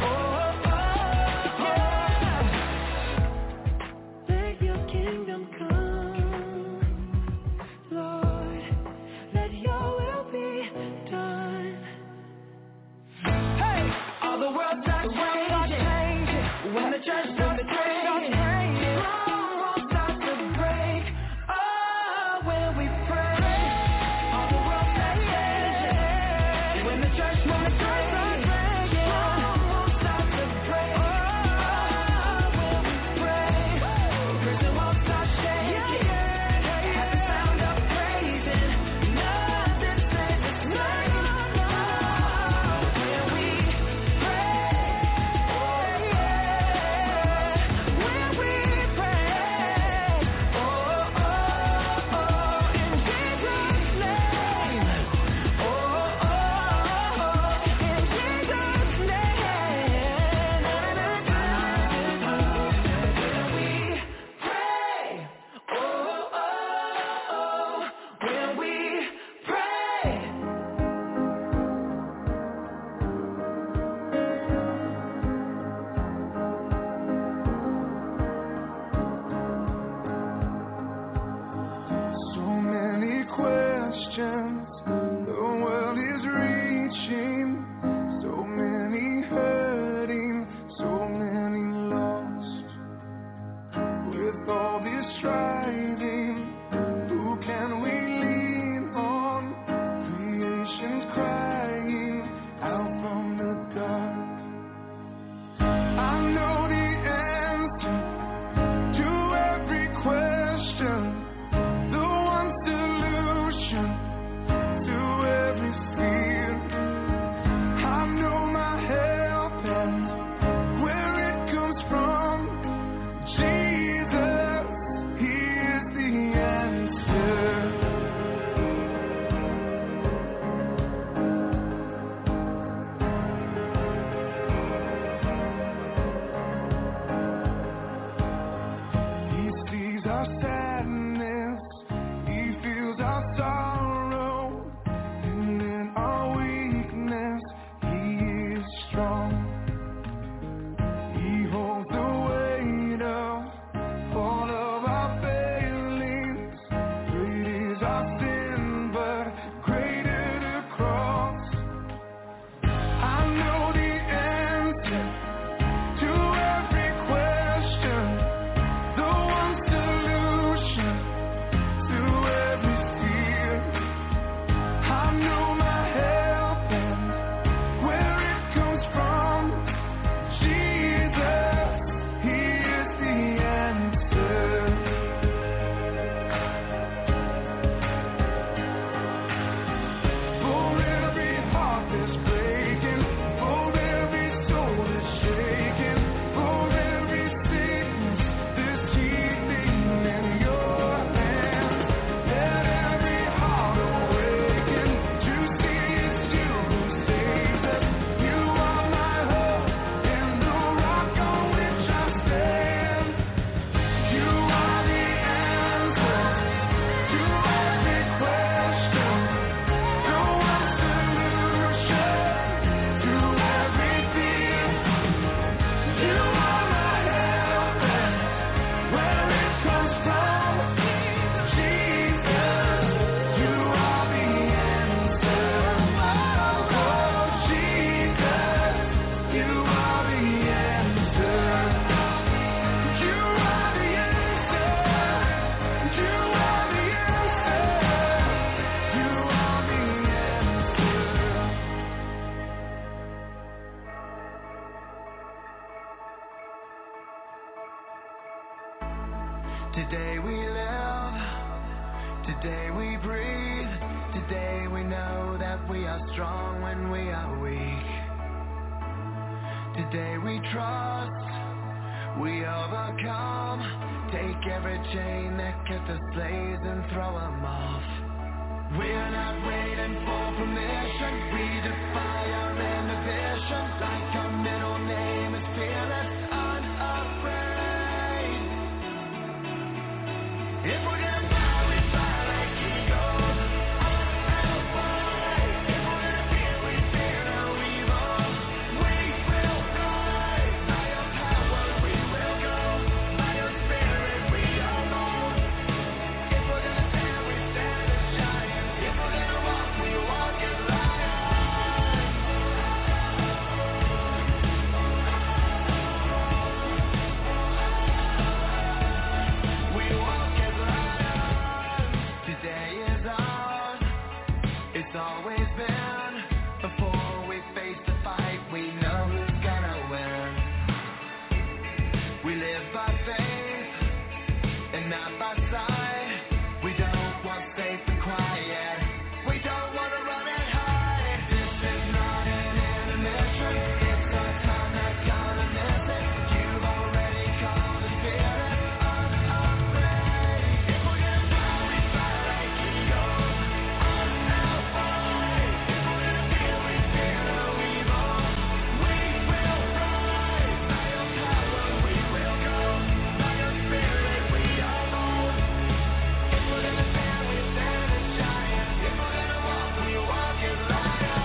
Today we live, today we breathe, today we know that we are strong when we are weak. Today we trust, we overcome, take every chain that kept us slaves and throw them off. We're not waiting for permission, we defy our inhibition, like our middle name is fearless, unafraid. If we're gonna fly, we fly like eagles, unafraid. If we're gonna fear no evil. We will rise, by your power we will go, by your spirit we are born. If we're gonna stand, we stand as giants. If we're gonna walk, we walk as lions. We walk as lions. Today is ours. It's always been. Before we face the fight, we know who's gonna win. We live by faith and not by sight. We don't want safe and quiet. We don't want to run and hide. This is not an intermission. It's our time that's gonna miss it. You've already called the spirit unafraid. If we're gonna fly, we fly like eagles, unafraid. If we're gonna fear, we fear no evil. We will rise, by your power we will go, by your spirit we are born. If we're gonna stand, we stand as giants. If we're gonna walk, we walk as lions.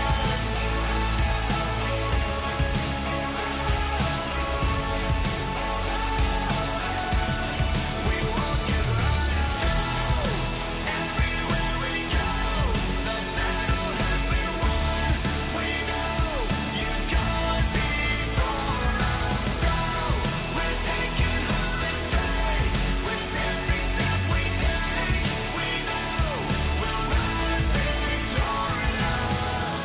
We walk as lions. Everywhere we go, the battle has been won. We know you've gone before us, so we're taking holiday. With every step we take, we know we'll rise victorious.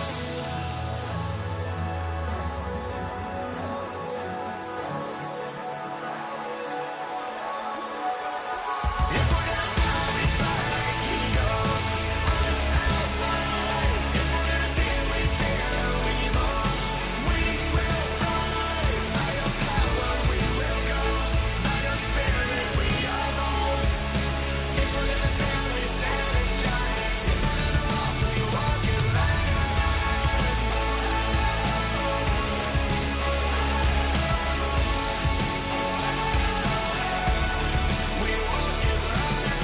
If we're gonna fly, we fly like eagles, unafraid. If we're gonna fear, we fear no evil. We will rise, by your power we will go, by your spirit we are born. If we're gonna stand, we stand as giants. If we're gonna walk, we walk as lions. We walk as lions.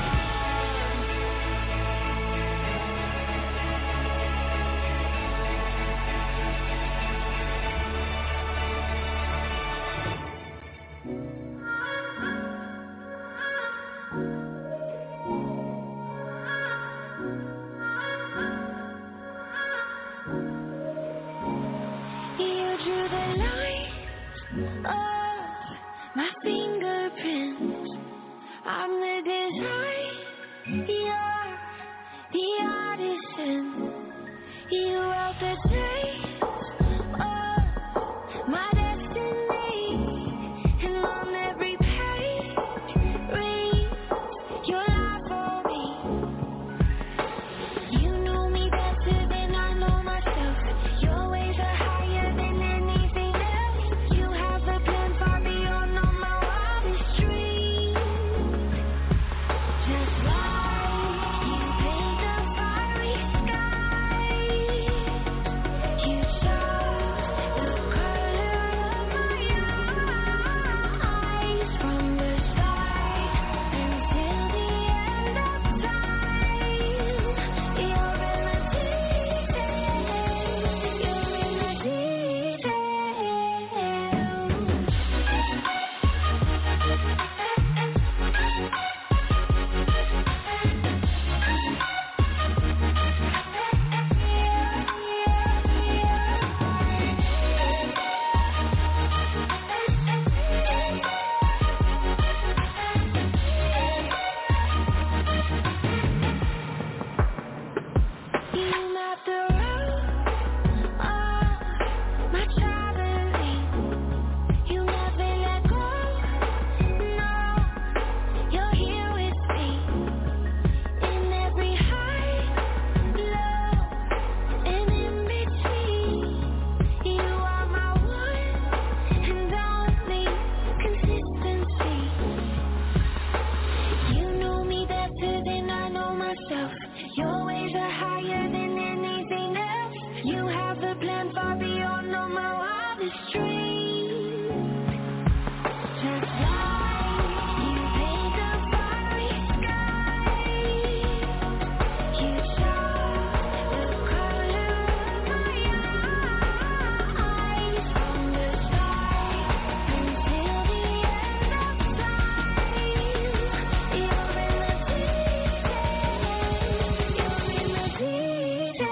You drew the line of my fingerprints. I'm the design, you're the artisan. You wrote the taste of my destiny, and on every page reads your life for me. You know me better than I know myself. Your ways are higher than anything else. You have a plan far beyond all my a plan far beyond all my wildest dreams. To fly, you paint a fiery sky. You show the color of my eyes. From the start until the end of time. You're in the details. You're in the details.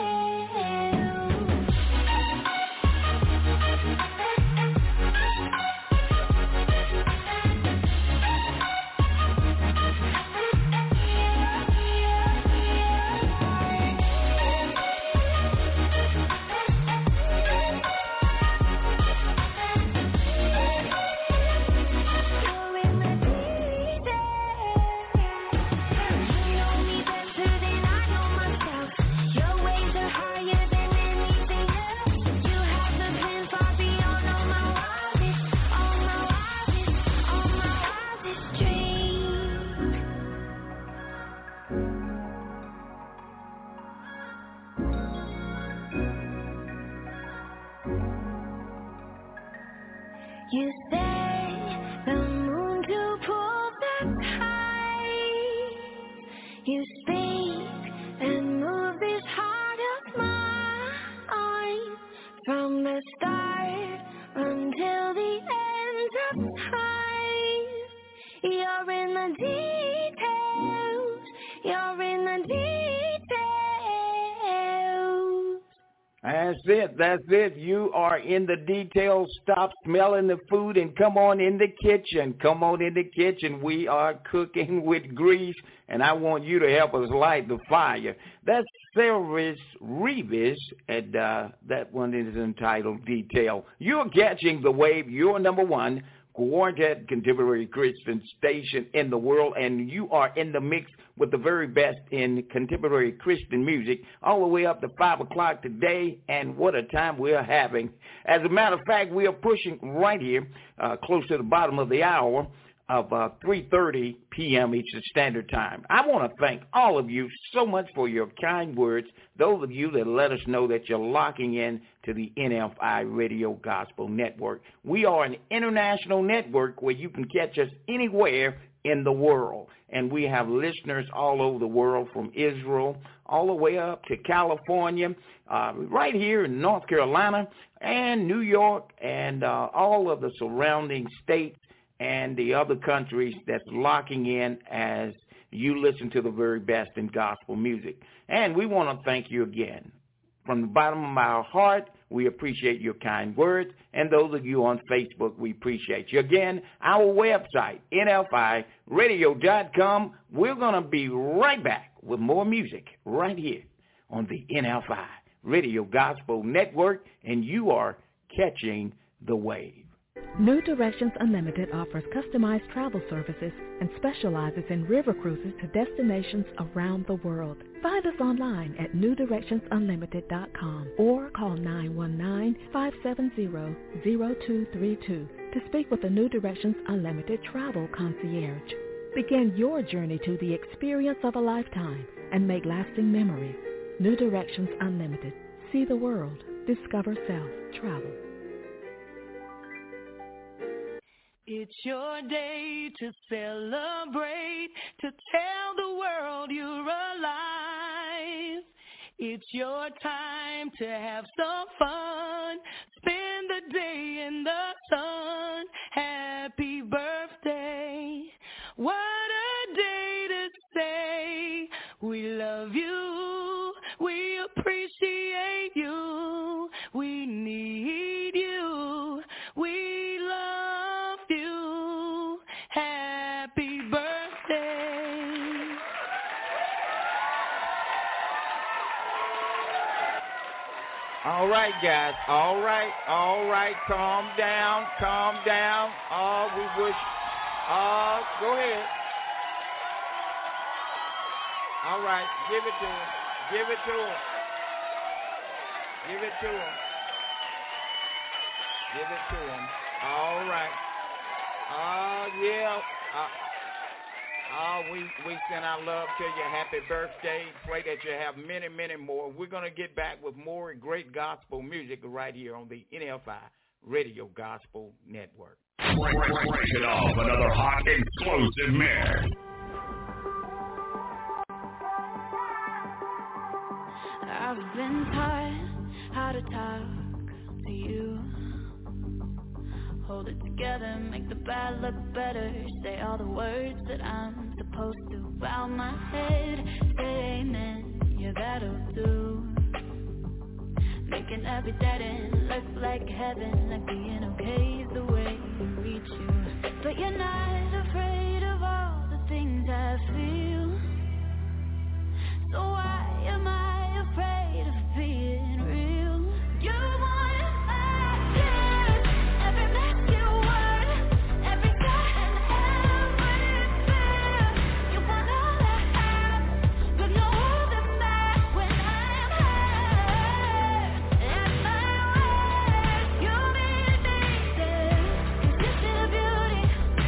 You're in the details. You know me better than I know myself. Your ways are higher than anything else. You have the plan far beyond all my wildest dreams. You say the moon to pull back high. You speak and move this heart of mine. From the start until the end of time. You're in the details. You're in the details. That's it. That's it. You are in the details. Stop smelling the food and come on in the kitchen. Come on in the kitchen. We are cooking with grease, and I want you to help us light the fire. That's Cyrus Revis, and that one is entitled Detail. You're catching the wave. You're number one quartet contemporary Christian station in the world, and you are in the mix with the very best in contemporary Christian music all the way up to 5 o'clock today, and what a time we're having. As a matter of fact, we are pushing right here close to the bottom of the hour of 3:30 p.m. Eastern Standard Time. I want to thank all of you so much for your kind words, those of you that let us know that you're locking in to the NFI Radio Gospel Network. We are an international network where you can catch us anywhere in the world, and we have listeners all over the world, from Israel all the way up to California, right here in North Carolina and New York, and all of the surrounding states and the other countries that's locking in as you listen to the very best in gospel music. And we want to thank you again. From the bottom of our heart, we appreciate your kind words. And those of you on Facebook, we appreciate you. Again, our website, NFIradio.com. We're going to be right back with more music right here on the NFI Radio Gospel Network, and you are catching the wave. New Directions Unlimited offers customized travel services and specializes in river cruises to destinations around the world. Find us online at newdirectionsunlimited.com or call 919-570-0232 to speak with the New Directions Unlimited Travel Concierge. Begin your journey to the experience of a lifetime and make lasting memories. New Directions Unlimited. See the world. Discover self. Travel. It's your day to celebrate, to tell the world you're alive. It's your time to have some fun, spend the day in the sun. Happy birthday, what a day to say we love you, we appreciate you, we need you, we love you. Happy birthday. All right, guys. All right. Calm down. Oh, we wish. Go ahead. All right. Give it to him. Give it to him. All right. Yeah. We send our love to you. Happy birthday. Pray that you have many, many more. We're going to get back with more great gospel music right here on the NFI Radio Gospel Network. Break it off. Another hot, explosive mix. I've been taught how to talk to you. Hold it together, make the bad look better. Say all the words that I'm supposed to. Bow my head, say amen, yeah, that'll do. Making every dead end look like heaven. Like being okay is the way to reach you. But you're not afraid of all the things I feel. So why am I afraid of being real? You want every messy word, every thought and every fear. You want all I have, but no holding back when I'm hurt. And my words, you mean me. This is the beauty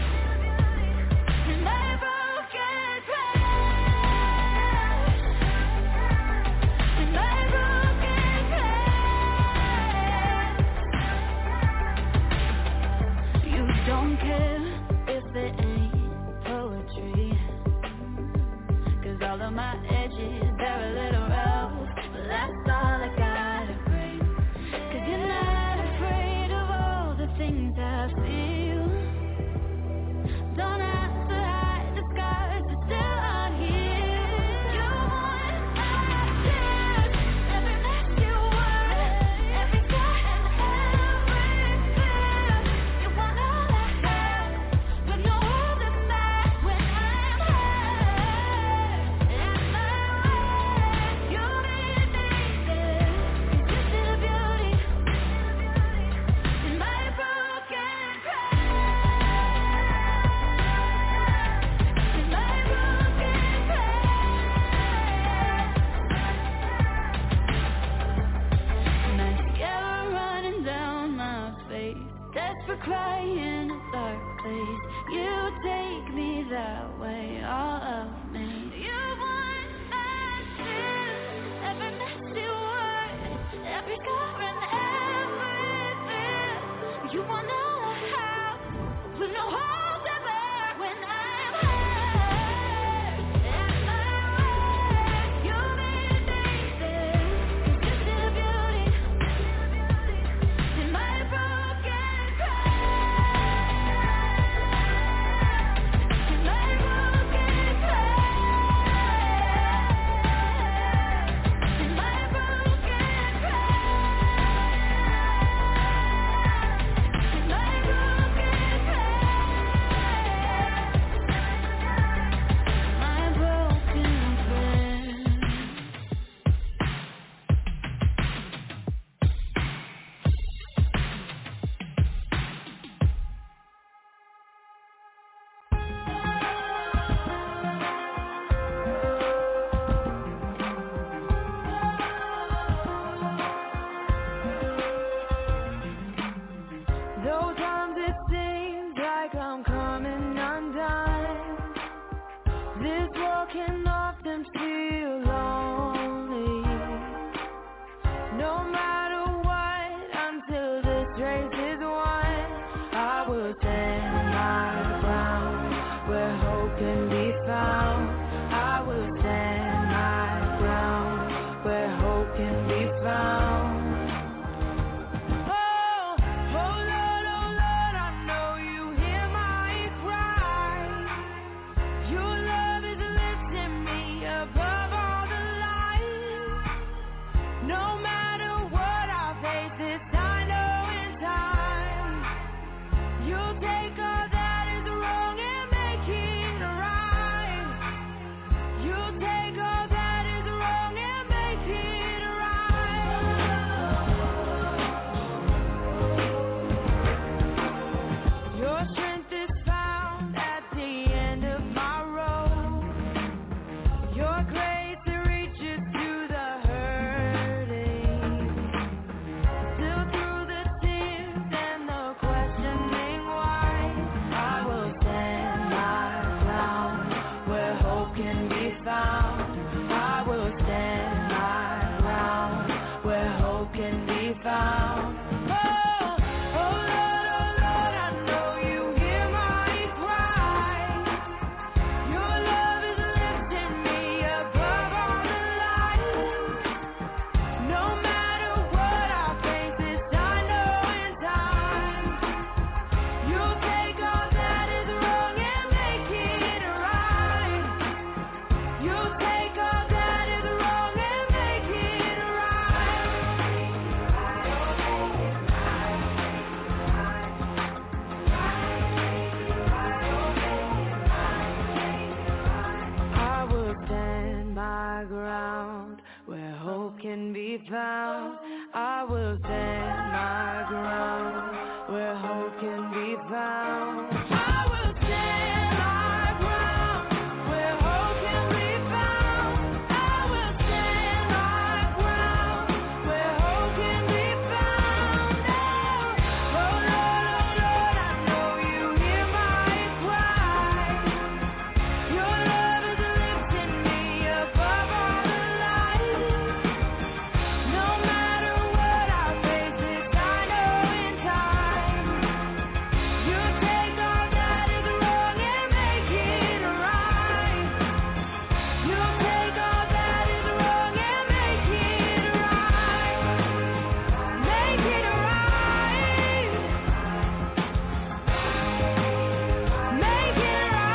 in my broken glass. In my broken glass. You don't care if it ain't poetry. 'Cause all of my edges, they're a little rough. But that's all I gotta bring. 'Cause you're not afraid of all the things I feel. Don't have to hide the scars that still are here. You want my tears, every messy word, every thought and every fear. You want all I have, but no holding back when I'm hurt. And my words, you mean me. This is the beauty in my broken glass. In my broken glass. Mascara running down my face, desperate crying in a dark place. You take me that way, all of me. You want my tears, every messy word, every scar and every fear. You want all I have, with no holding back when I'm hurt. And my words, you mean me. This is the beauty in my broken glass. In my broken glass. In my broken glass. In my found. Oh Lord, I know you hear my cry. Your love is lifting me above all the lies. No matter what I face, this I know in time. You'll take all that is wrong and make it right. You'll take all that is wrong and make it I will stand my ground where hope can be found. I will stand my ground where hope can be found. I will stand my ground where hope can be found. I will stand my ground where hope can be found. Oh Lord, I know you hear my cry. Your love is lifting me above all the lies. No matter what I face, this I know in time. You take all that is wrong and make it right. You take all that is wrong and make it right. Make it right. Make it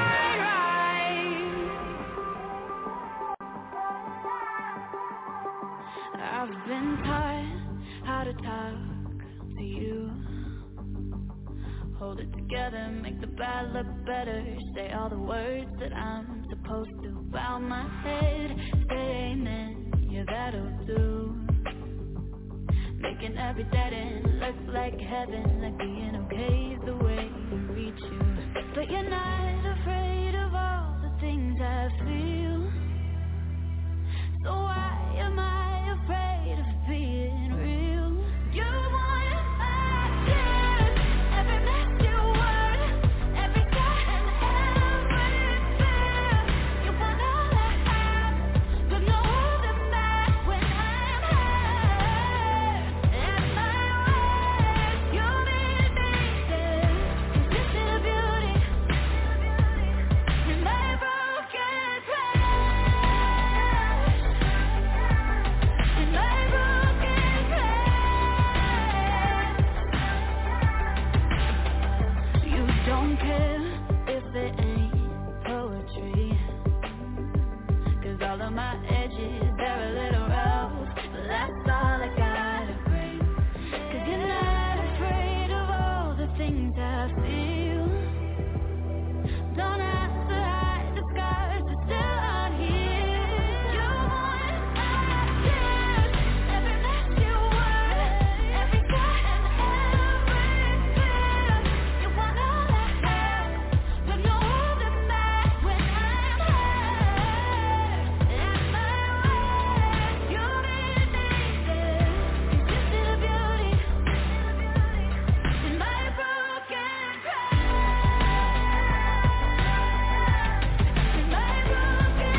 right. I've been taught how to talk to you. Hold it together, make the bad look better. Say all the words that I'm supposed to. Bow my head, say amen, yeah that'll do. Making every dead end look like heaven. Like being okay is the way to reach you. But you're not afraid of all the things I feel. So why am I afraid of being real? You want my tears, every messy word, every scar and every fear. You want all I have, there's no holding back when I'm hurt. And my words, you'll be amazing. You're just a beauty in my broken crash. In my broken crash. You don't care if it ain't poetry. 'Cause all of my edges, they're a little rough. But that's all I gotta bring. 'Cause you're not afraid of all the things I feel. Don't have to hide the scars that still are here. You want my tears, every messy word, every scar and every fear. You want all I have, there's no holding back when I'm hurt. And my words, you'll be amazing. You're just a beauty in my broken crash. In my broken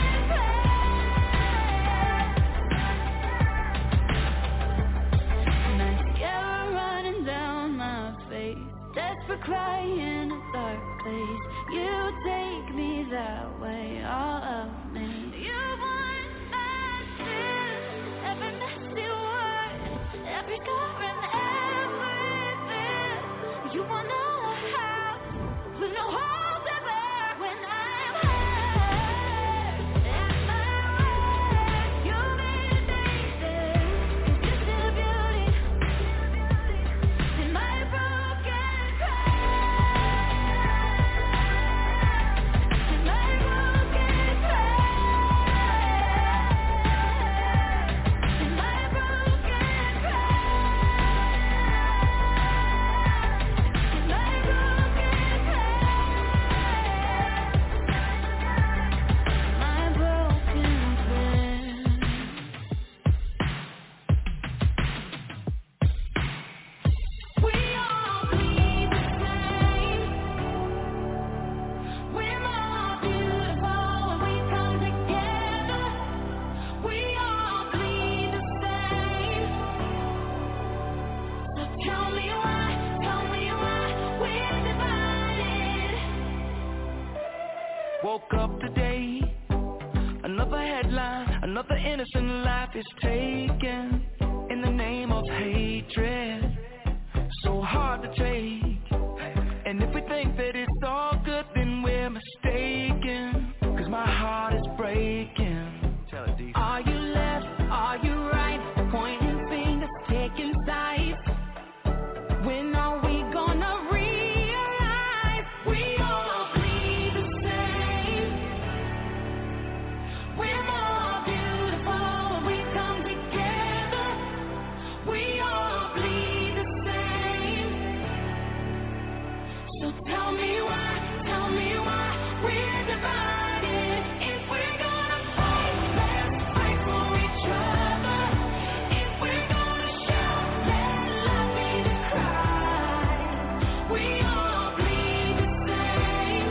crash. Mascara running down my face, desperate crying in a dark place. You take me that way, all of me. You want my tears, every messy word, every scar and every fear. You want all I have, with no holding back when I'm hurt. And my words, you'll be amazing. You're just a beauty in my broken crash. In my broken woke up today. Another headline, another innocent life is taken in the name of hatred. So hard to take. And if we think that it's all good, then we're mistaken. Cause my heart is breaking. Tell it deep. Are you left? Are you right? Pointing fingers, taking sides. When are we gonna realize we all bleed the same? We're more beautiful when we come together. We all bleed the same. So tell me why we're divided. If we're gonna fight, let's fight for each other. If we're gonna shout, let love be the cry. We all bleed the same.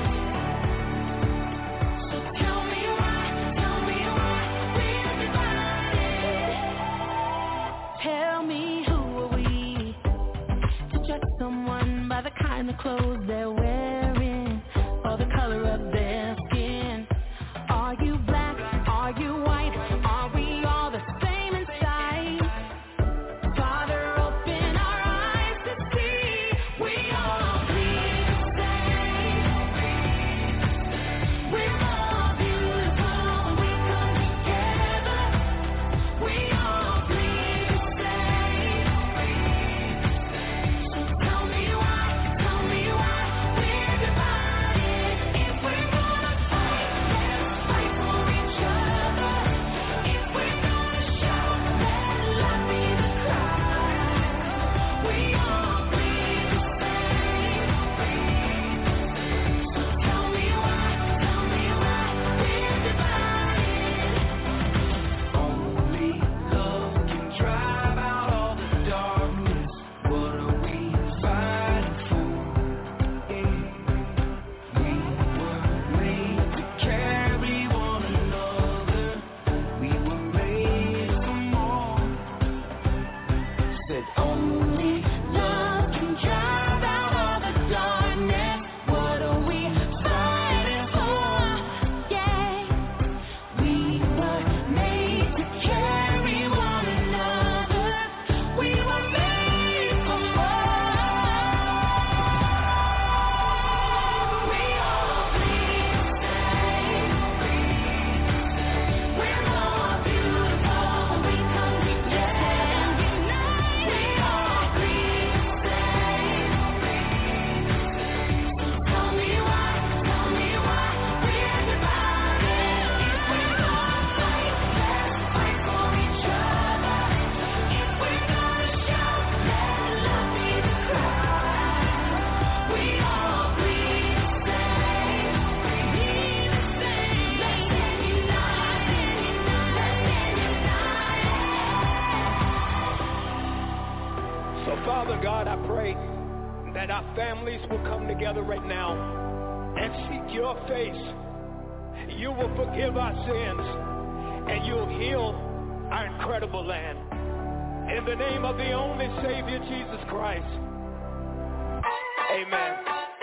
So tell me why we're divided. Tell me, who are we to judge someone by the kind of clothes they're wearing or the color of their skin? Are you black? Are you white? Are we all the same inside? Father, open our eyes to see we all bleed the same. We're more beautiful when we come together. We all bleed the same. So tell me why we're divided. If we're gonna fight, let's fight for each other. If we're gonna shout, let love be the cry. We all bleed the same. So tell me why we're divided. Only love can drive out all the darkness. What are we fighting for? We were made to carry one another. We were made for more. Said only love can drive out all the darkness. What are we fighting for? Yeah, we were made to carry one another. We were made for more. We all bleed the same. We're more beautiful when we come together. We all bleed the same. So tell me why we're divided. If we're gonna fight, let's fight for each other. If we're gonna shout, let love be the cry. We all bleed the same. Let's get united. So, Father God, I pray that our families will come together right now and seek your face. You will forgive our sins, and you'll heal our incredible land. In the name of the only Savior, Jesus Christ. Amen.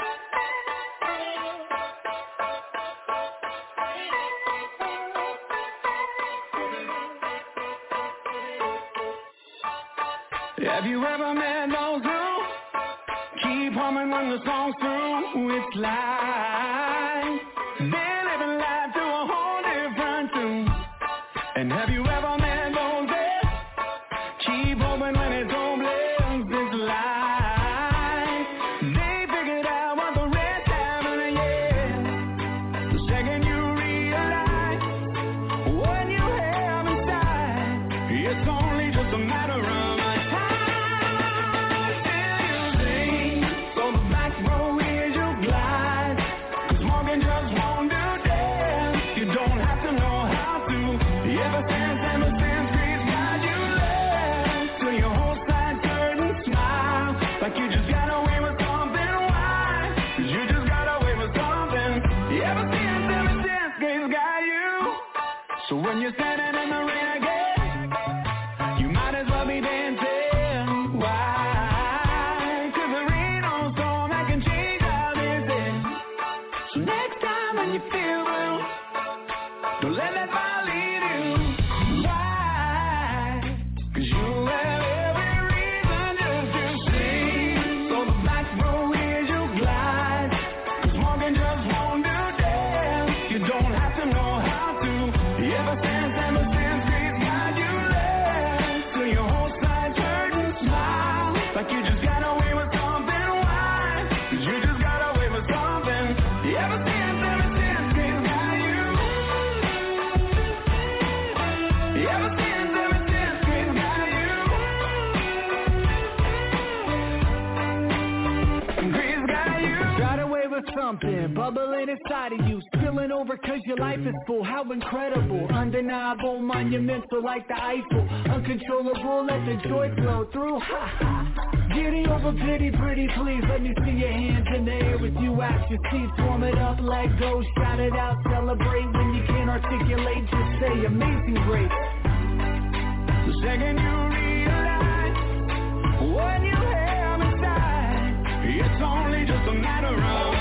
Have you ever met those who keep humming when the song's through? It's like they're living life to a whole different tune. And have you ever met those that keep hoping when it's hopeless? It's like they figured out what the rest haven't yet. The second you realize what you have inside, it's only just a matter of so the back row is your glide. 'Cause Morgan just won't do like you just got away with something. Why? 'Cause you just got away with something. Ever since Chris got you. Ever since Chris got you. Chris got you. Got away with something, bubbling inside of you, spilling over 'cause your life is full. How incredible, undeniable, monumental like the Eiffel, uncontrollable, let the joy flow through. Ha ha. Giddy over pity, pretty please, let me see your hands in the air with you at your seats. Warm it up, let go, shout it out, celebrate. When you can't articulate, just say Amazing Grace. The second you realize what you have inside, it's only just a matter of.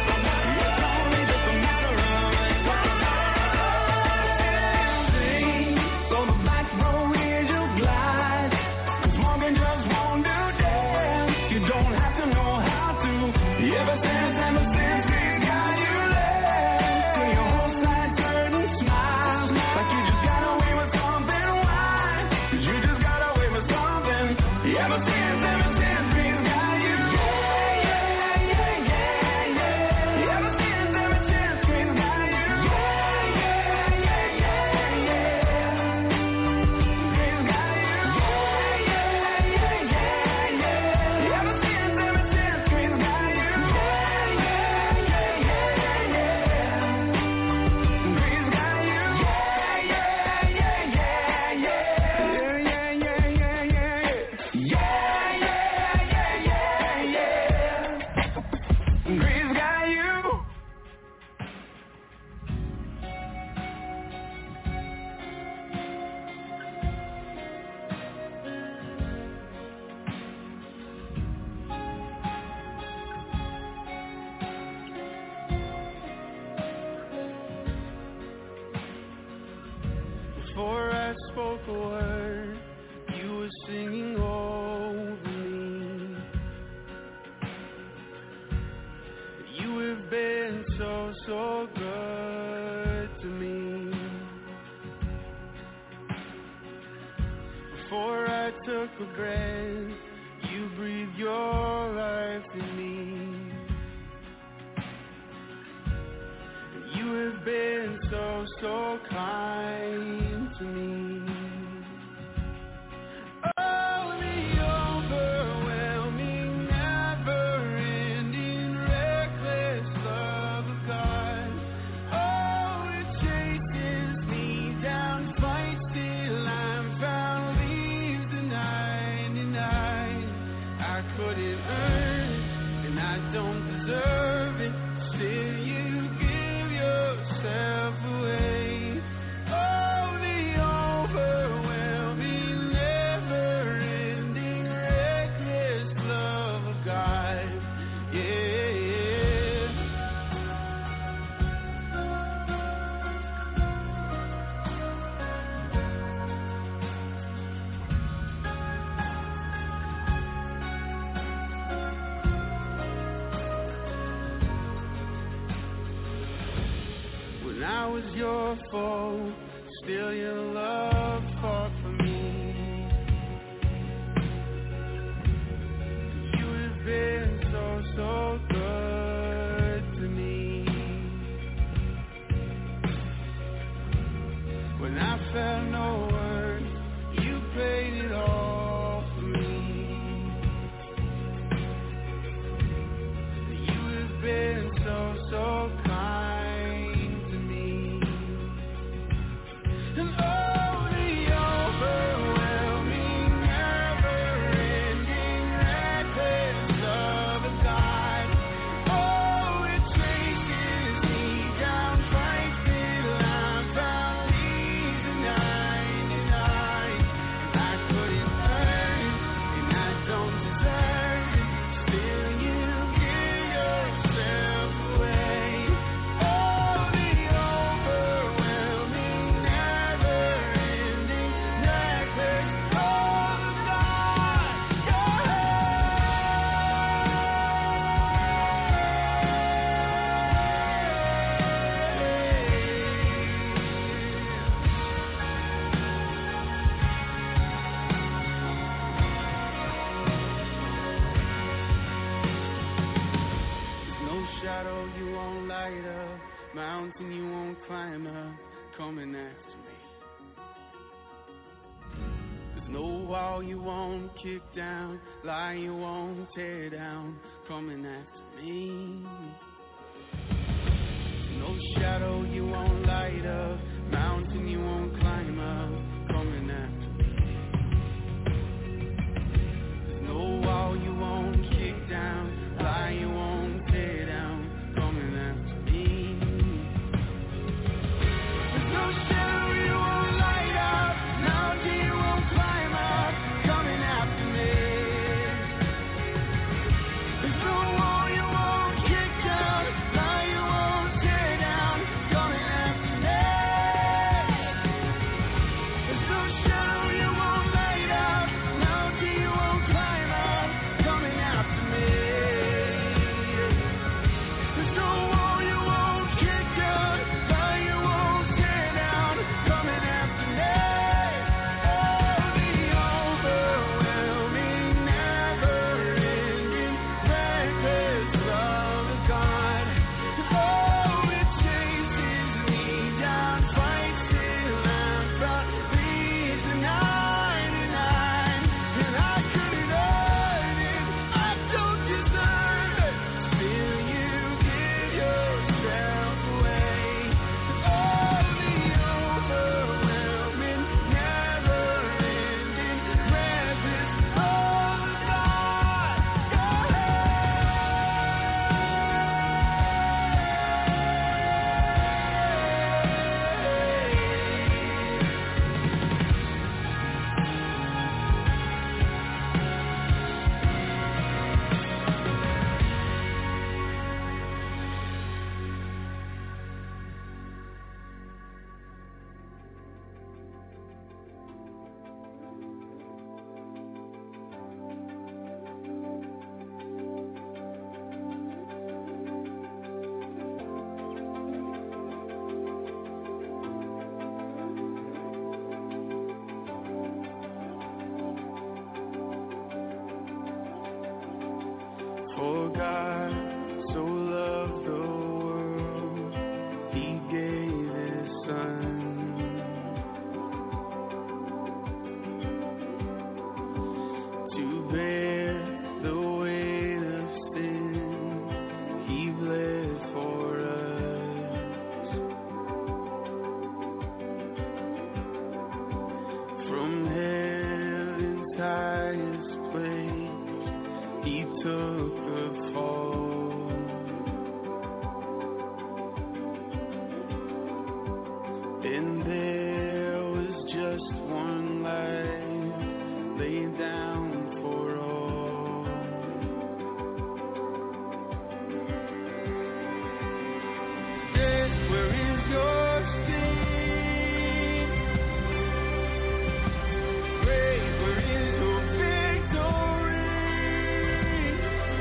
Before I spoke a word, you were singing over me. You have been so, so good to me. Before I took a breath, you breathed your life in me. You have been so, so kind to me. Oh, the overwhelming, never-ending, reckless love of God. Oh, it chases me down, fights till I'm found, leaves the 99. I couldn't earn it, and I don't deserve it. Still, you give yourself away. Oh, the overwhelming, never-ending, reckless love of God. Yeah. When I was your foe, still your love fought for me. You have been so, so good to me. When I felt no worth, you paid it all for me. You have been so, so kind to me. And oh, the overwhelming, mountain you won't climb up, coming after me. There's no wall you won't kick down, lie you won't tear down, coming after me. No shadow you won't light up, mountain you won't climb up, coming after me. There's no wall you won't kick down, lie you won't tear down, coming after me. There's no shadow you won't light up, mountain you won't climb up, coming after me. There's no wall you won't kick down, lie you won't tear down, coming after me. There's no shadow you won't light up, mountain you won't climb up, coming after me. There's no wall you won't kick down, lie you won't tear down, coming after me. Oh, the overwhelming, never-ending, reckless love of God. Oh, it chases me down, fights till I'm found, leaves the 99, and I couldn't earn it, I don't deserve it, still you give yourself away. Oh, the overwhelming, never-ending, reckless love of God. For God so loved the world, He gave His Son, to bear the weight of sin. He bled for us. From heaven's highest place, He took the fall, and there was just one life laid down for all. Death, where is your sting? Grave, where is your victory?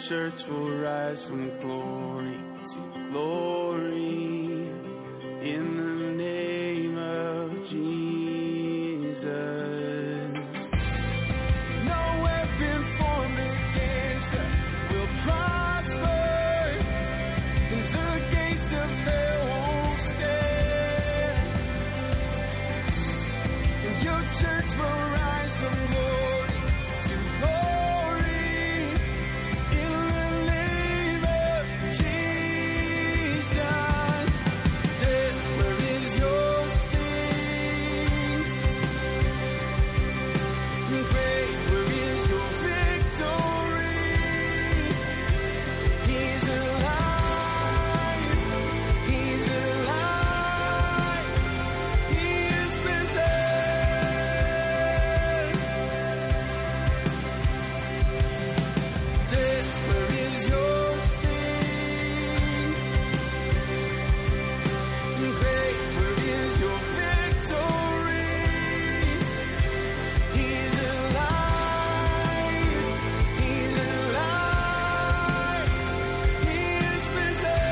church will rise from glory to glory in the name of Jesus. No weapon formed against us will prosper, and the gates of hell won't stand. And your church will rise from glory to glory in the name of Jesus. Death, where is your sting? Grave, where is your victory? He's alive. He's alive. He is risen. Death, where is your sting? Grave, where is your victory? He's alive. He's alive. He is risen.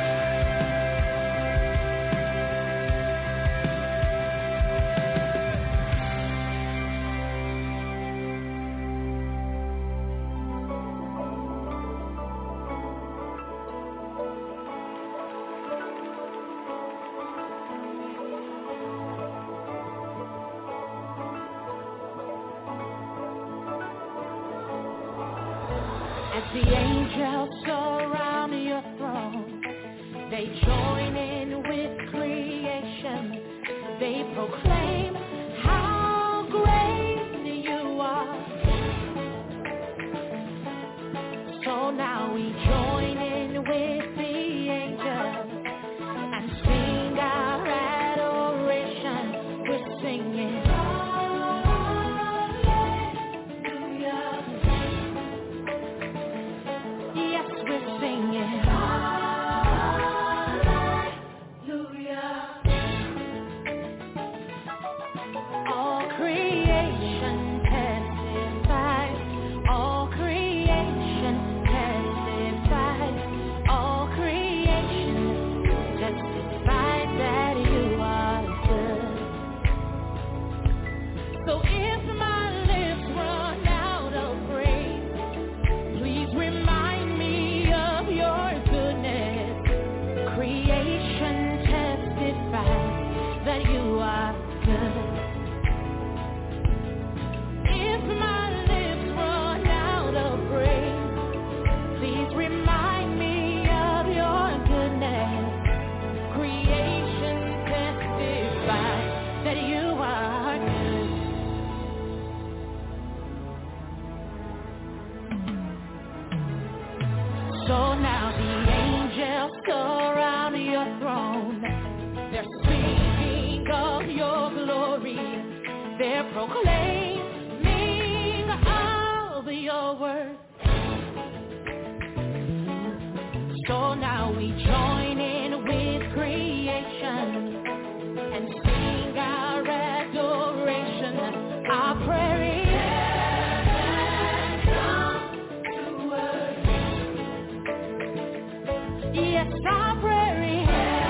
As the angels surround your throne, they join in with creation. They proclaim how great you are. So now we join in with the angels and sing our adoration. We're singing. Yes, we're singing. All creation testifies. All creation testifies. All creation testifies that you are good. So if my lips run out of praise, please remind me of your goodness. Creation testifies that you are good. If my lips run out of praise, please remind me of your goodness. Creation testifies that you are good. So now the angels surround your throne. They're speaking of your glory. They're proclaiming of your word. So now we join in with creation and sing our adoration. Our prayer is yes, our prayer is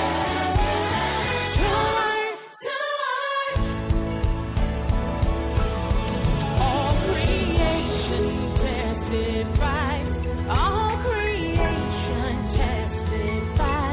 all creation testifies. All creation testifies.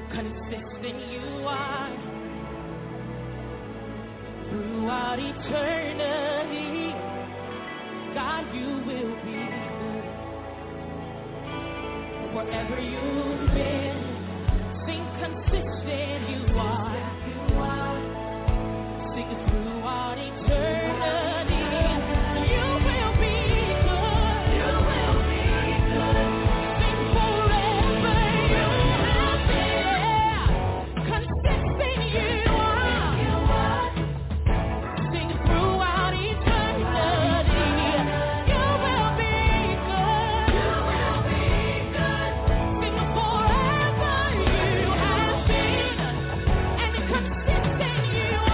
consistent you are. Throughout eternity, God, you will be good. Wherever you've been, sing consistent you are. Sing it throughout eternity. You will be good. You will be good. Sing forever you have been. Consistent you are. Sing it throughout eternity. You will be good. You will be good. Sing it forever you have been. And consistent you are.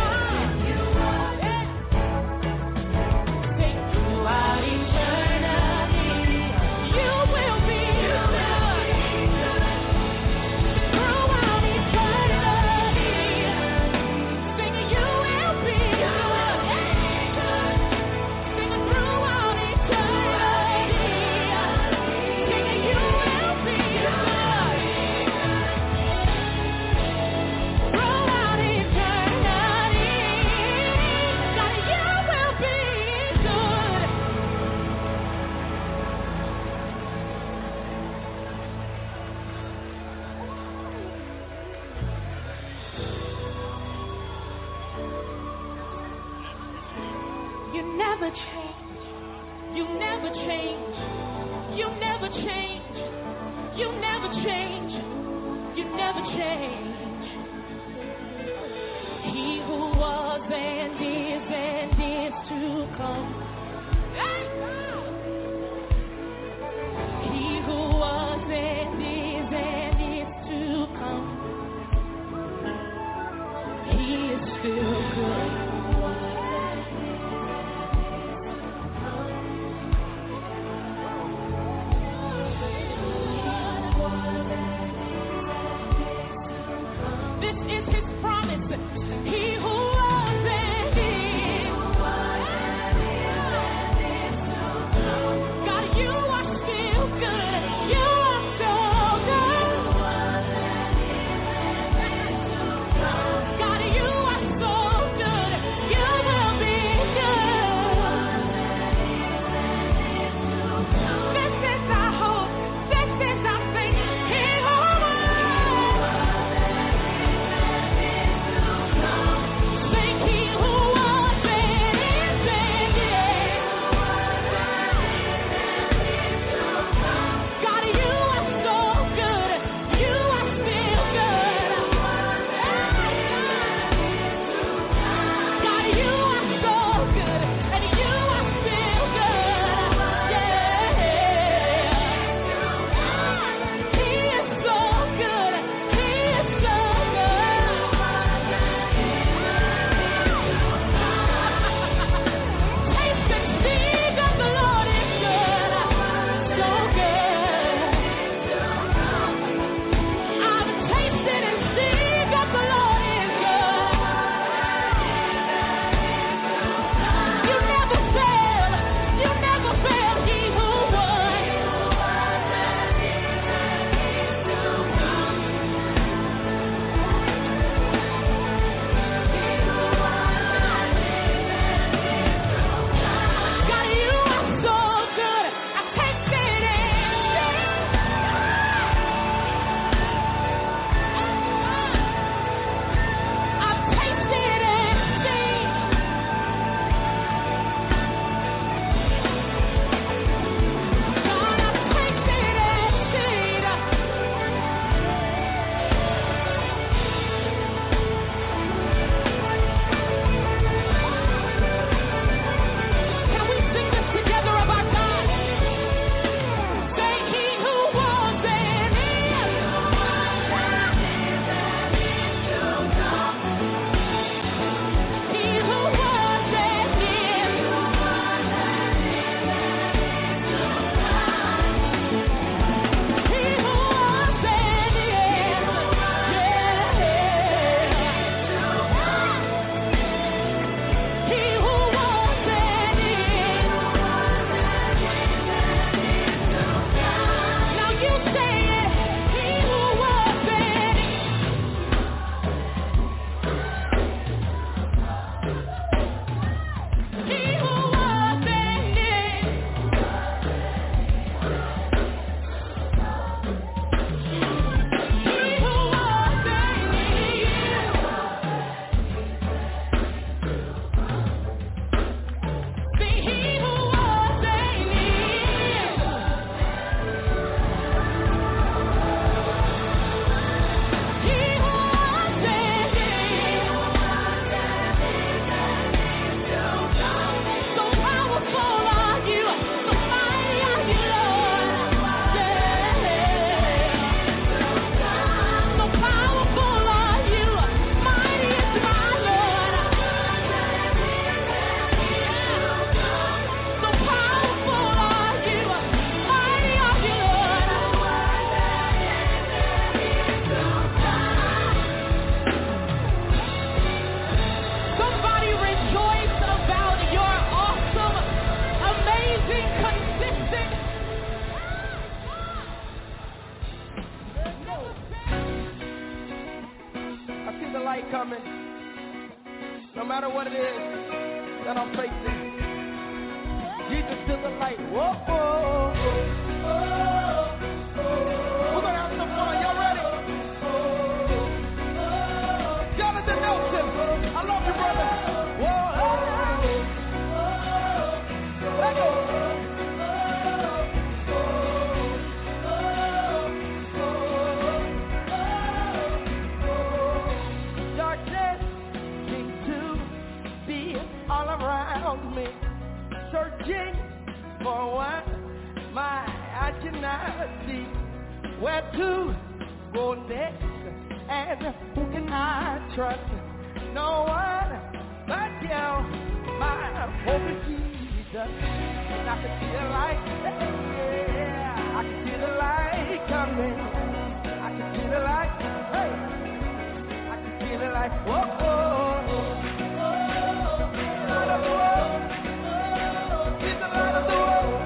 Sing throughout eternity. You will be good. Throughout eternity. Sing you will be good. Sing throughout eternity. Sing you will be good. Throughout eternity. God, you will be good. You never change. You never change. You never change. You never change. You never change. He who was and is to come. He who was and is to come. He is still good. the light coming. No matter what it is that I'm facing, Jesus is the light. Whoa, whoa, whoa. We're gonna have some fun. Y'all ready? Jonathan Nelson, I love you, brother. Whoa, let go. Darkness seems to be all around me, searching for what my eye cannot see. Where to go next, and who can I trust? No one but you. My hope is Jesus, and I can see the light. Yeah, I can see the light coming. I can see the light. Hey, I can see the light. Whoa, whoa, whoa. Light of the world. He's the light of the world.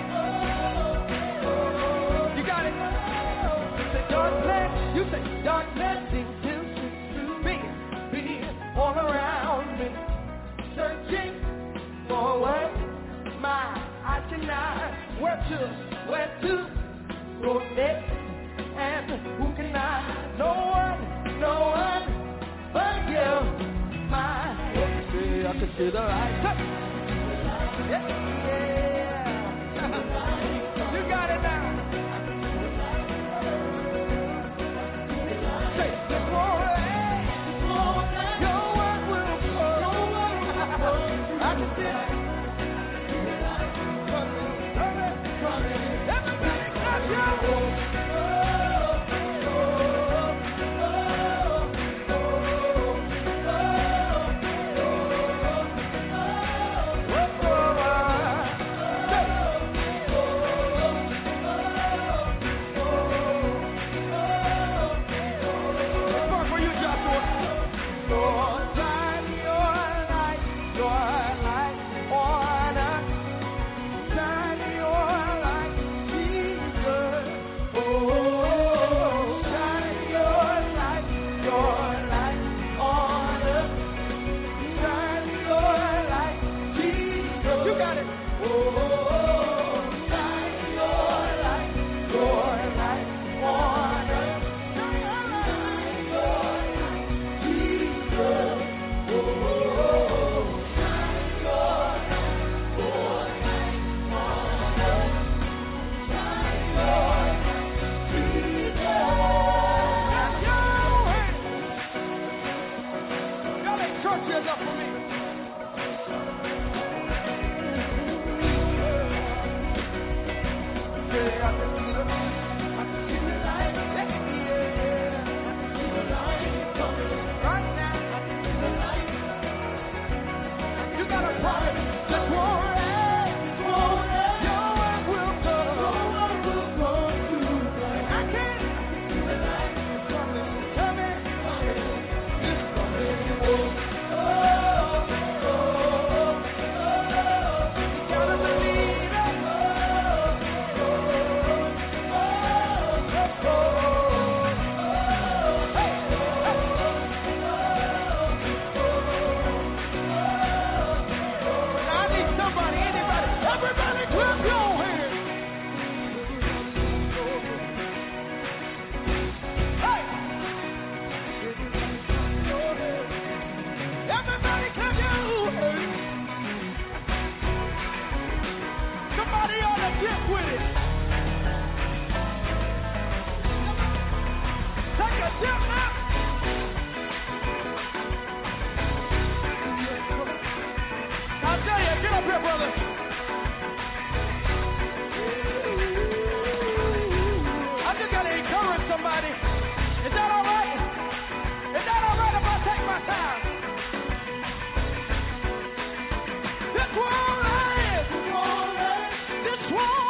You got it. You say darkness. You say darkness seems to be all around me, searching for what my eye cannot. Where to go next, and who can I? No one but you. My I can see the light. Yeah. You got it now. Say this morning, your word will come. I can see it. Everybody clap your hands.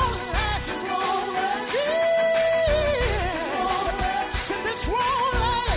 This won't last.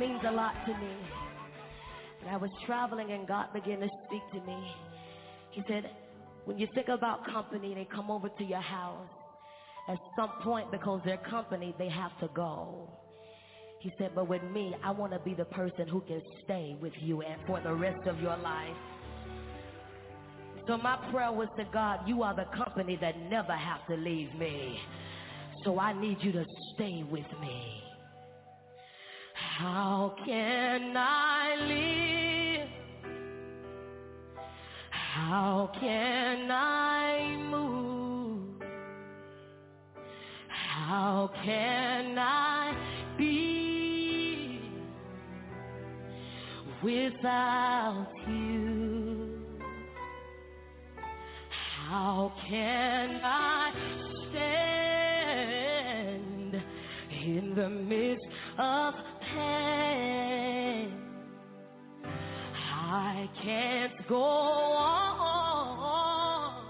means a lot to me. And I was traveling and God began to speak to me. He said, when you think about company, they come over to your house. At some point, because they're company, they have to go. He said, but with me, I want to be the person who can stay with you and for the rest of your life. So my prayer was to God, you are the company that never have to leave me. So I need you to stay with me. How can I live? How can I move? How can I be without you? How can I stand in the midst of pain? I can't go on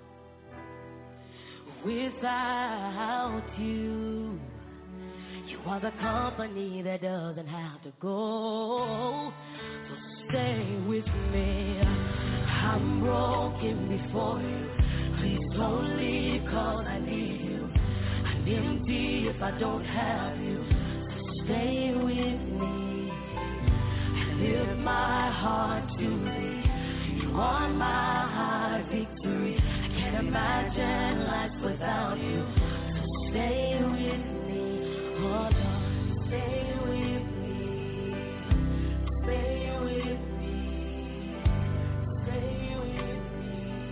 without you. You are the company that doesn't have to go. So stay with me. I'm broken before you. Please don't leave, 'cause I need you. I'm empty if I don't have you. So stay with me. I lift my heart to thee. You are my high victory. I can't imagine life without you. So stay with me. Oh Lord, stay with me. Stay with me. Stay with me.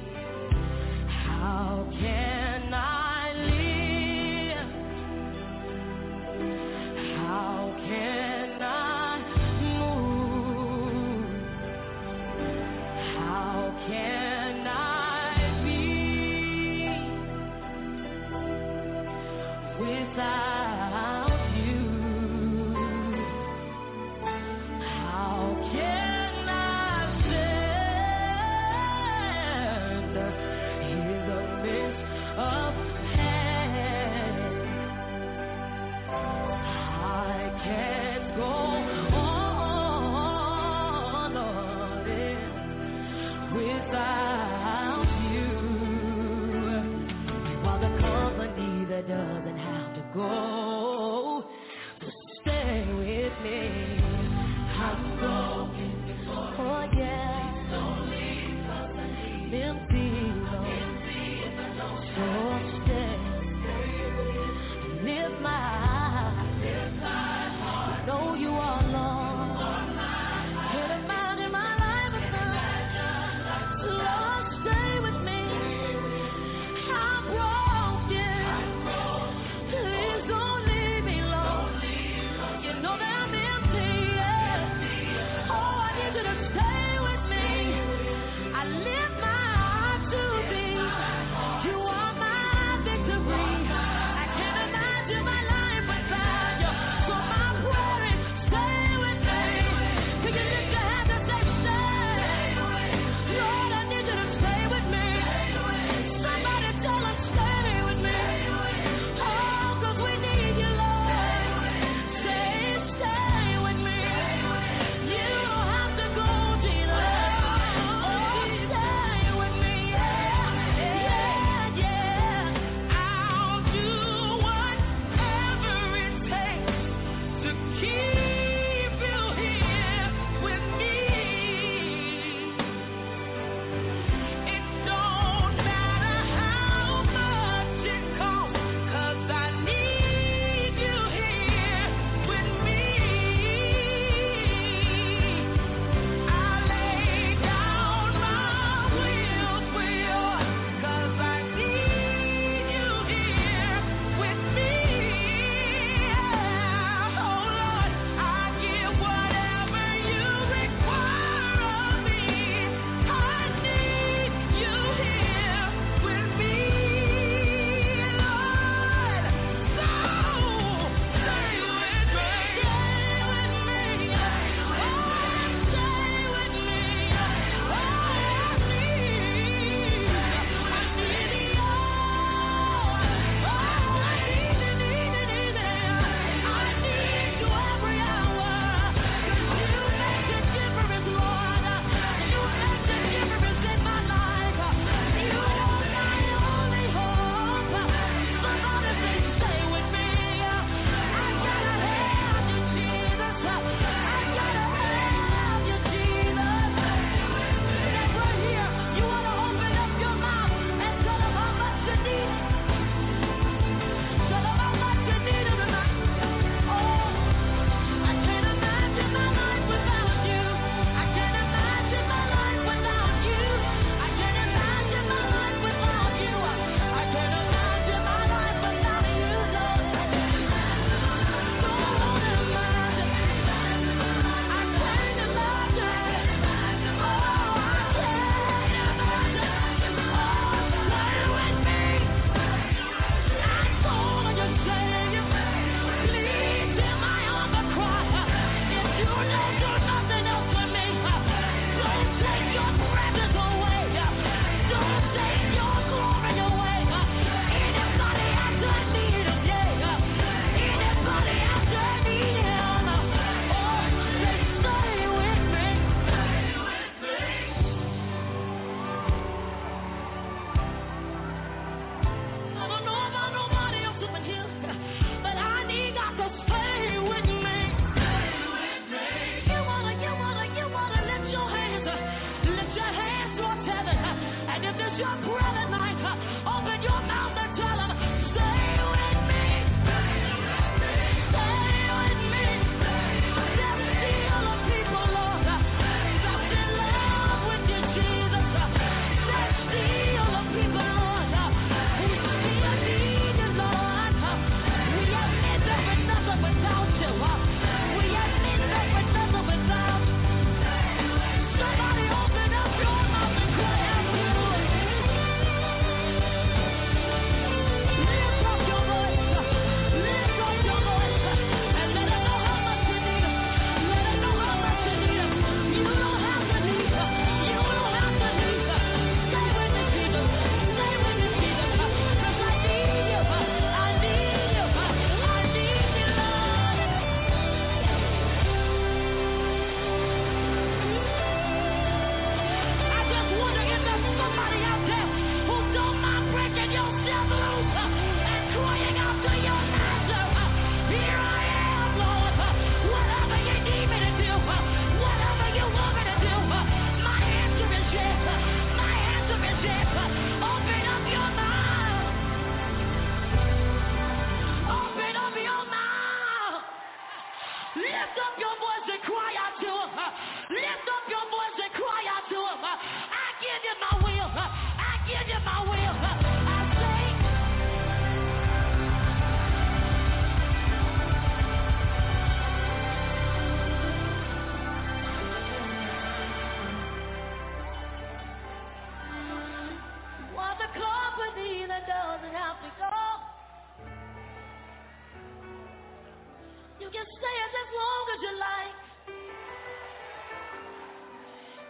How can I live? How can I move? How can I be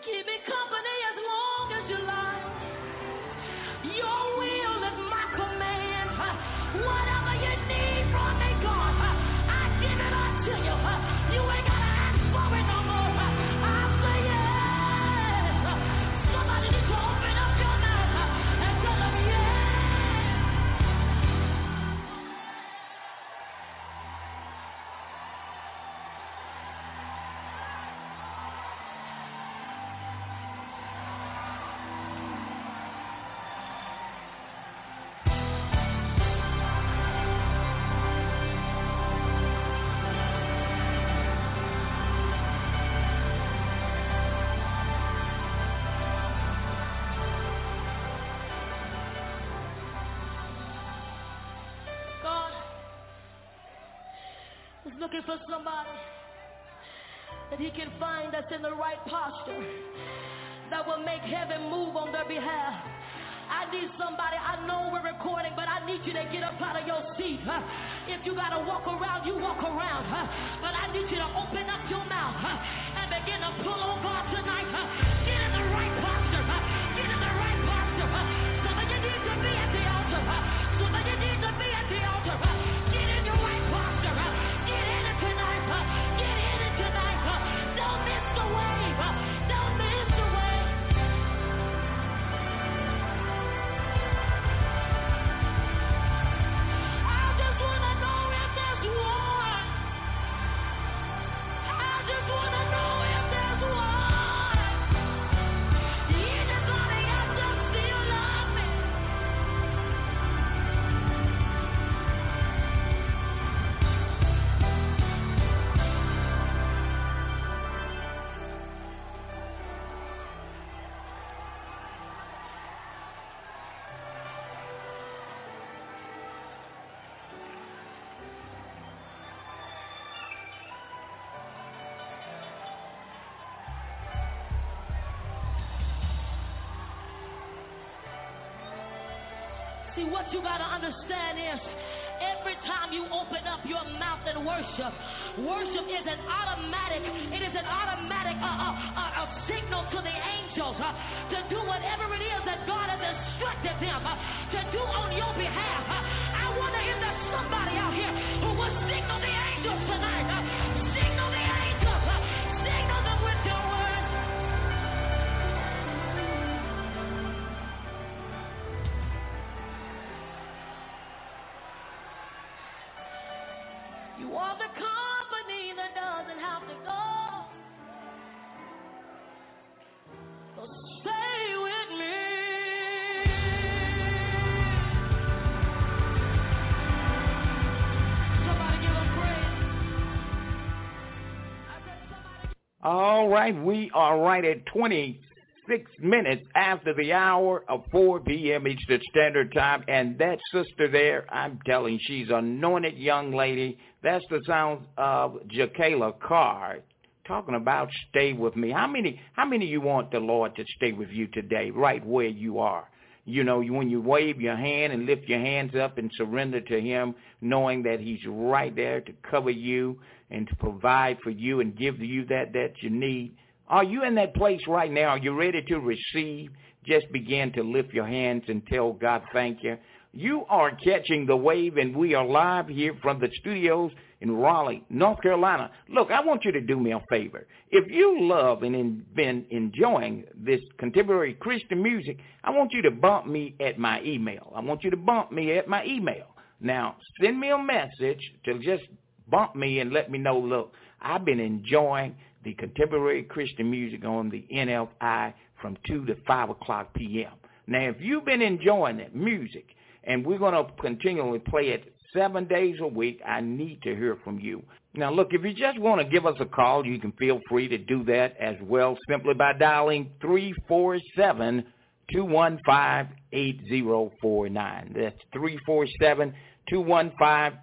Keep me company as long as you like. Your will is my command. Whatever you need from me, God, I give it unto you. You ain't gotta ask for it no more. I say yes. Somebody needs to open up your mouth and tell them yes. Looking for somebody that he can find that's in the right posture that will make heaven move on their behalf. I need somebody. I know we're recording, but I need you to get up out of your seat. If you got to walk around, you walk around. But I need you to open up your mouth and begin to pull on God tonight. Get in the right posture. Get in the right posture. Some of you need to be at the altar. Some of you need to be at the altar. Get in your right posture. Get in it tonight. Get in it tonight. Don't miss the wave. Don't miss the wave. I just want to know if there's one. I just want to know if there's one. Anybody out there still love me? See, what you got to understand is every time you open up your mouth and worship, worship is an automatic, it is an automatic a signal to the angels to do whatever it is that God has instructed them to do on your behalf. I wonder if there's somebody out here who will signal the angels tonight. Signal the angels. Signal them with your word. You are the company that doesn't have to go. So stay with me. Somebody give him praise. All right, we are right at 26 minutes after the hour of 4 p.m. Eastern Standard Time, and that sister there, I'm telling you, she's an anointed young lady. That's the sound of Jakayla Carr talking about stay with me. How many of you want the Lord to stay with you today, right where you are? You know, when you wave your hand and lift your hands up and surrender to him, knowing that he's right there to cover you and to provide for you and give you that you need. Are you in that place right now? Are you ready to receive? Just begin to lift your hands and tell God thank you. You are catching the wave, and we are live here from the studios in Raleigh, North Carolina. Look, I want you to do me a favor. If you love and been enjoying this contemporary Christian music, I want you to bump me at my email. Now, send me a message to just bump me and let me know, look, I've been enjoying the contemporary Christian music on the NFI from 2 to 5 o'clock p.m. Now, if you've been enjoying that music, and we're going to continually play it 7 days a week, I need to hear from you. Now, look, if you just want to give us a call, you can feel free to do that as well, simply by dialing 347-215-8049. That's 347-215-8049.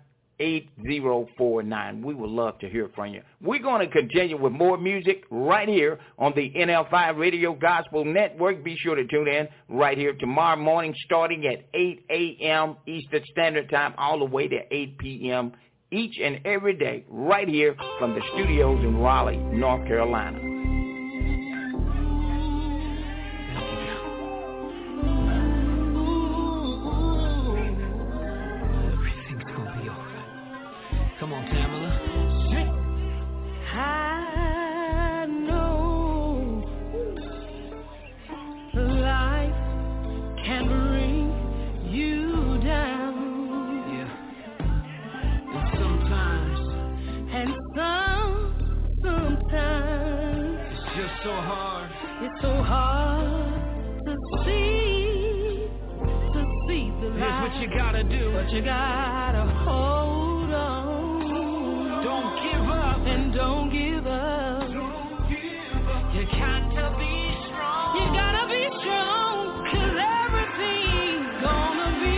We would love to hear from you. We're going to continue with more music right here on the NFI Radio Gospel Network. Be sure to tune in right here tomorrow morning starting at 8 a.m. Eastern Standard Time all the way to 8 p.m. each and every day right here from the studios in Raleigh, North Carolina. hard to see the light. Here's what you gotta do. But you gotta hold on. Don't give up. And don't give up. You got to be strong. You gotta be strong, 'cause everything's gonna be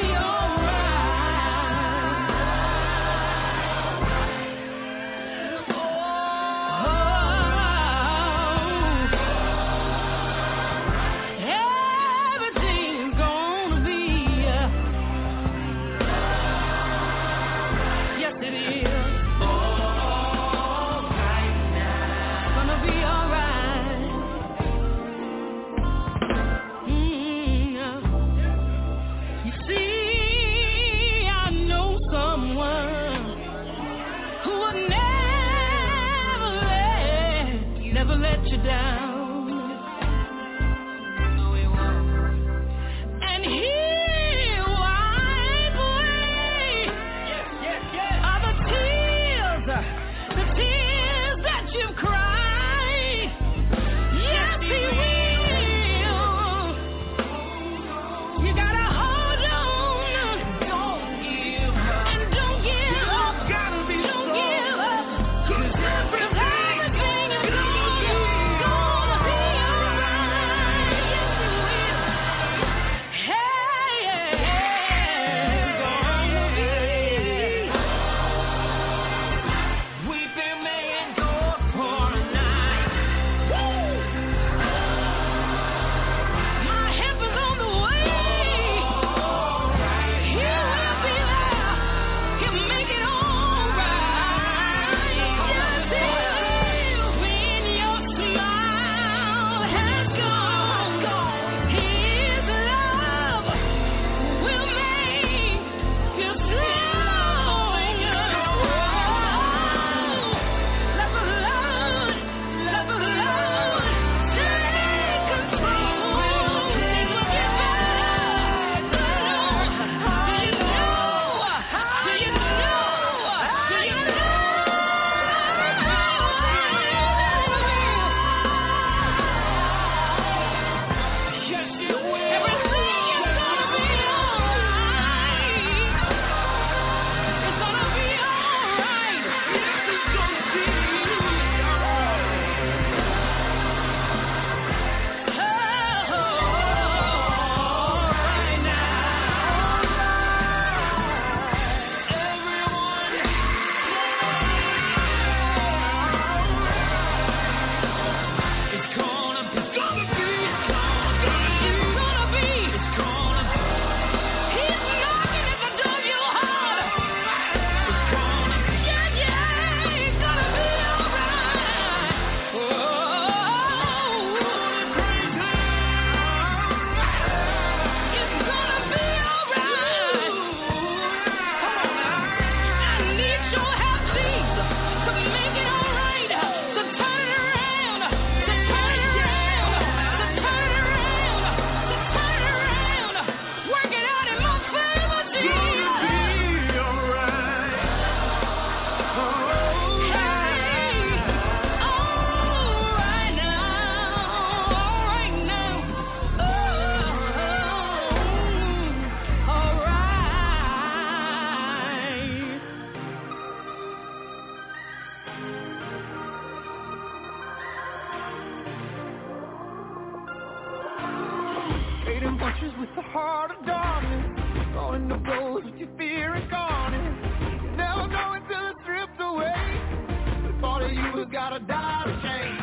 with the heart of darkness, going to blows with your fear incarnate. You never know until it's stripped away. The thought of you has gotta die to change.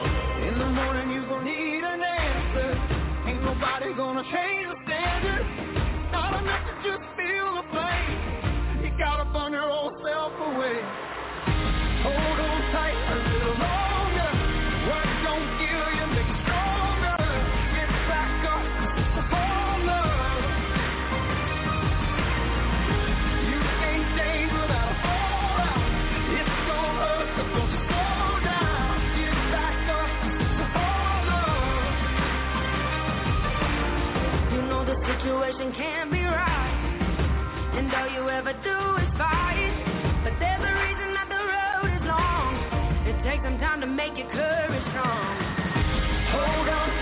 In the morning you gon' need an answer. Ain't nobody gonna change the standard. Not enough to just feel the pain. You gotta burn your old self away. Hold on tight a little longer. What don't kill you make you stronger. Get back up, fall love. You can't change without a fallout. It's gonna hurt, so don't you slow down. Get back up, fall love. You know the situation can't be right, and all you ever do is fight. But there's a reason that the road is long. It takes some time to make your courage strong. Hold on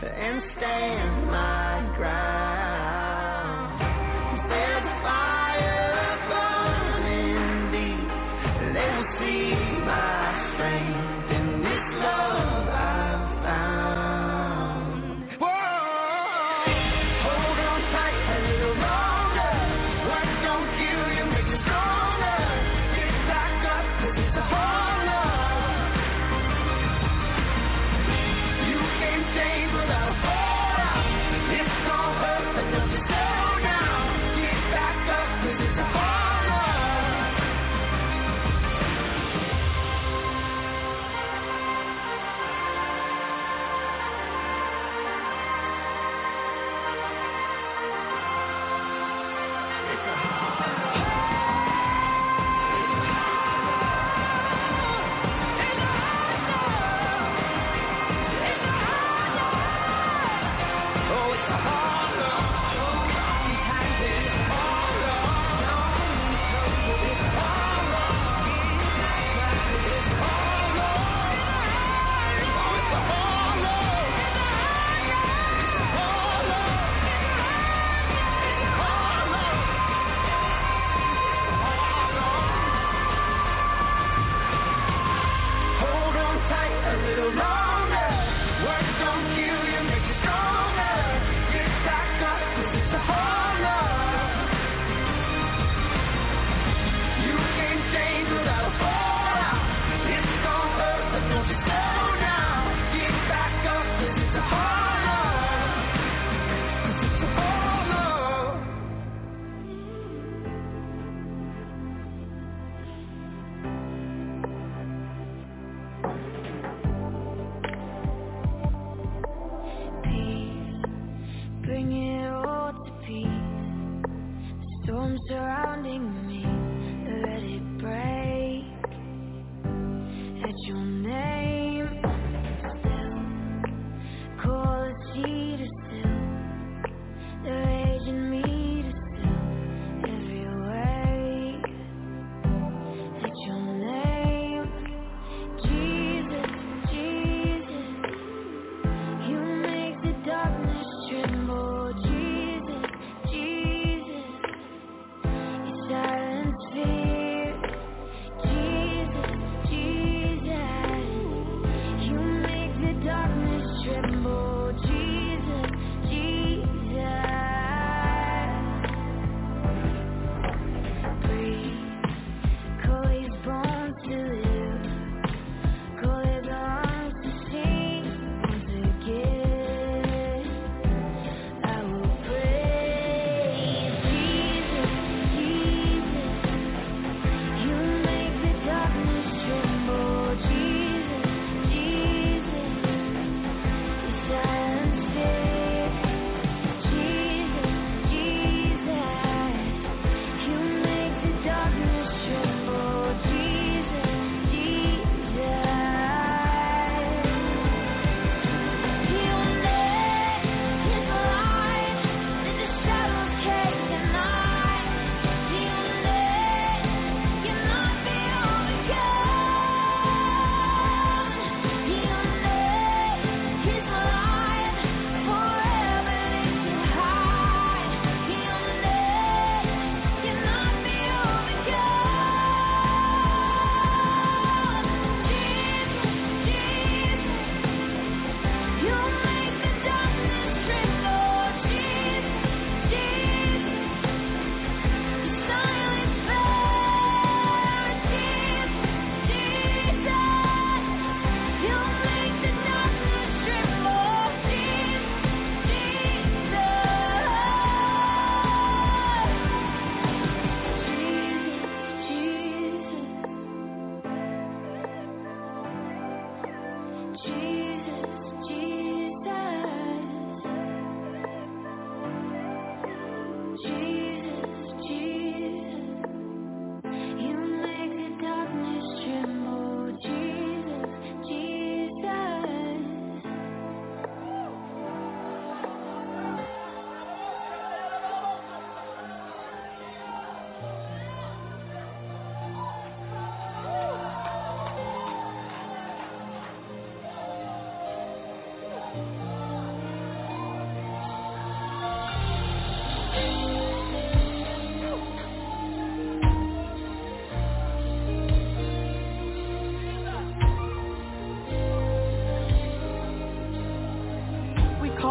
and stand my ground. There's a fire burning deep. They will see my strength in this love I've found. Whoa, hold on tight a little longer. What don't kill you makes you stronger. Get back up, 'cause it's a whole love. You can't change without a fall.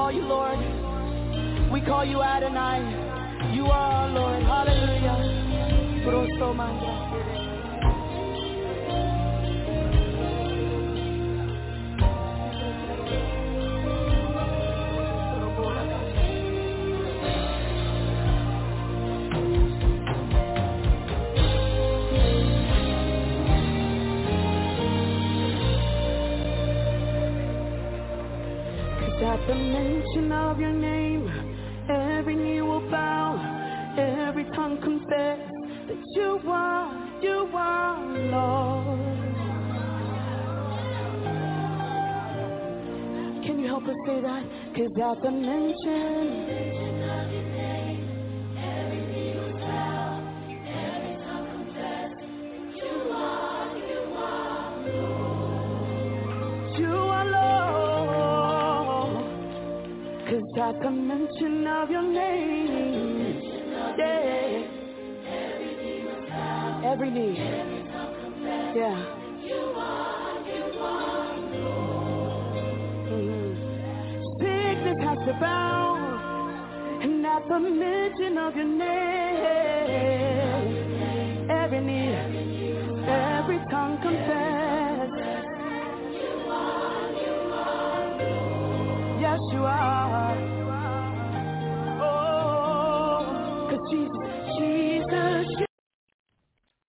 call you Lord. We call you Adonai. You are our Lord. Hallelujah. Grosso manda. At the mention of your name, every knee will bow, every tongue confess that you are Lord. Can you help us say that? 'Cause at the mention of your name, every knee will bow, every tongue confess you are Lord. You are Lord. 'Cause at the mention of your name, yeah, every knee, yeah. Sickness has to bow, and at the mention of your name, every knee, every tongue confess. Yes, you are. Oh, 'cause Jesus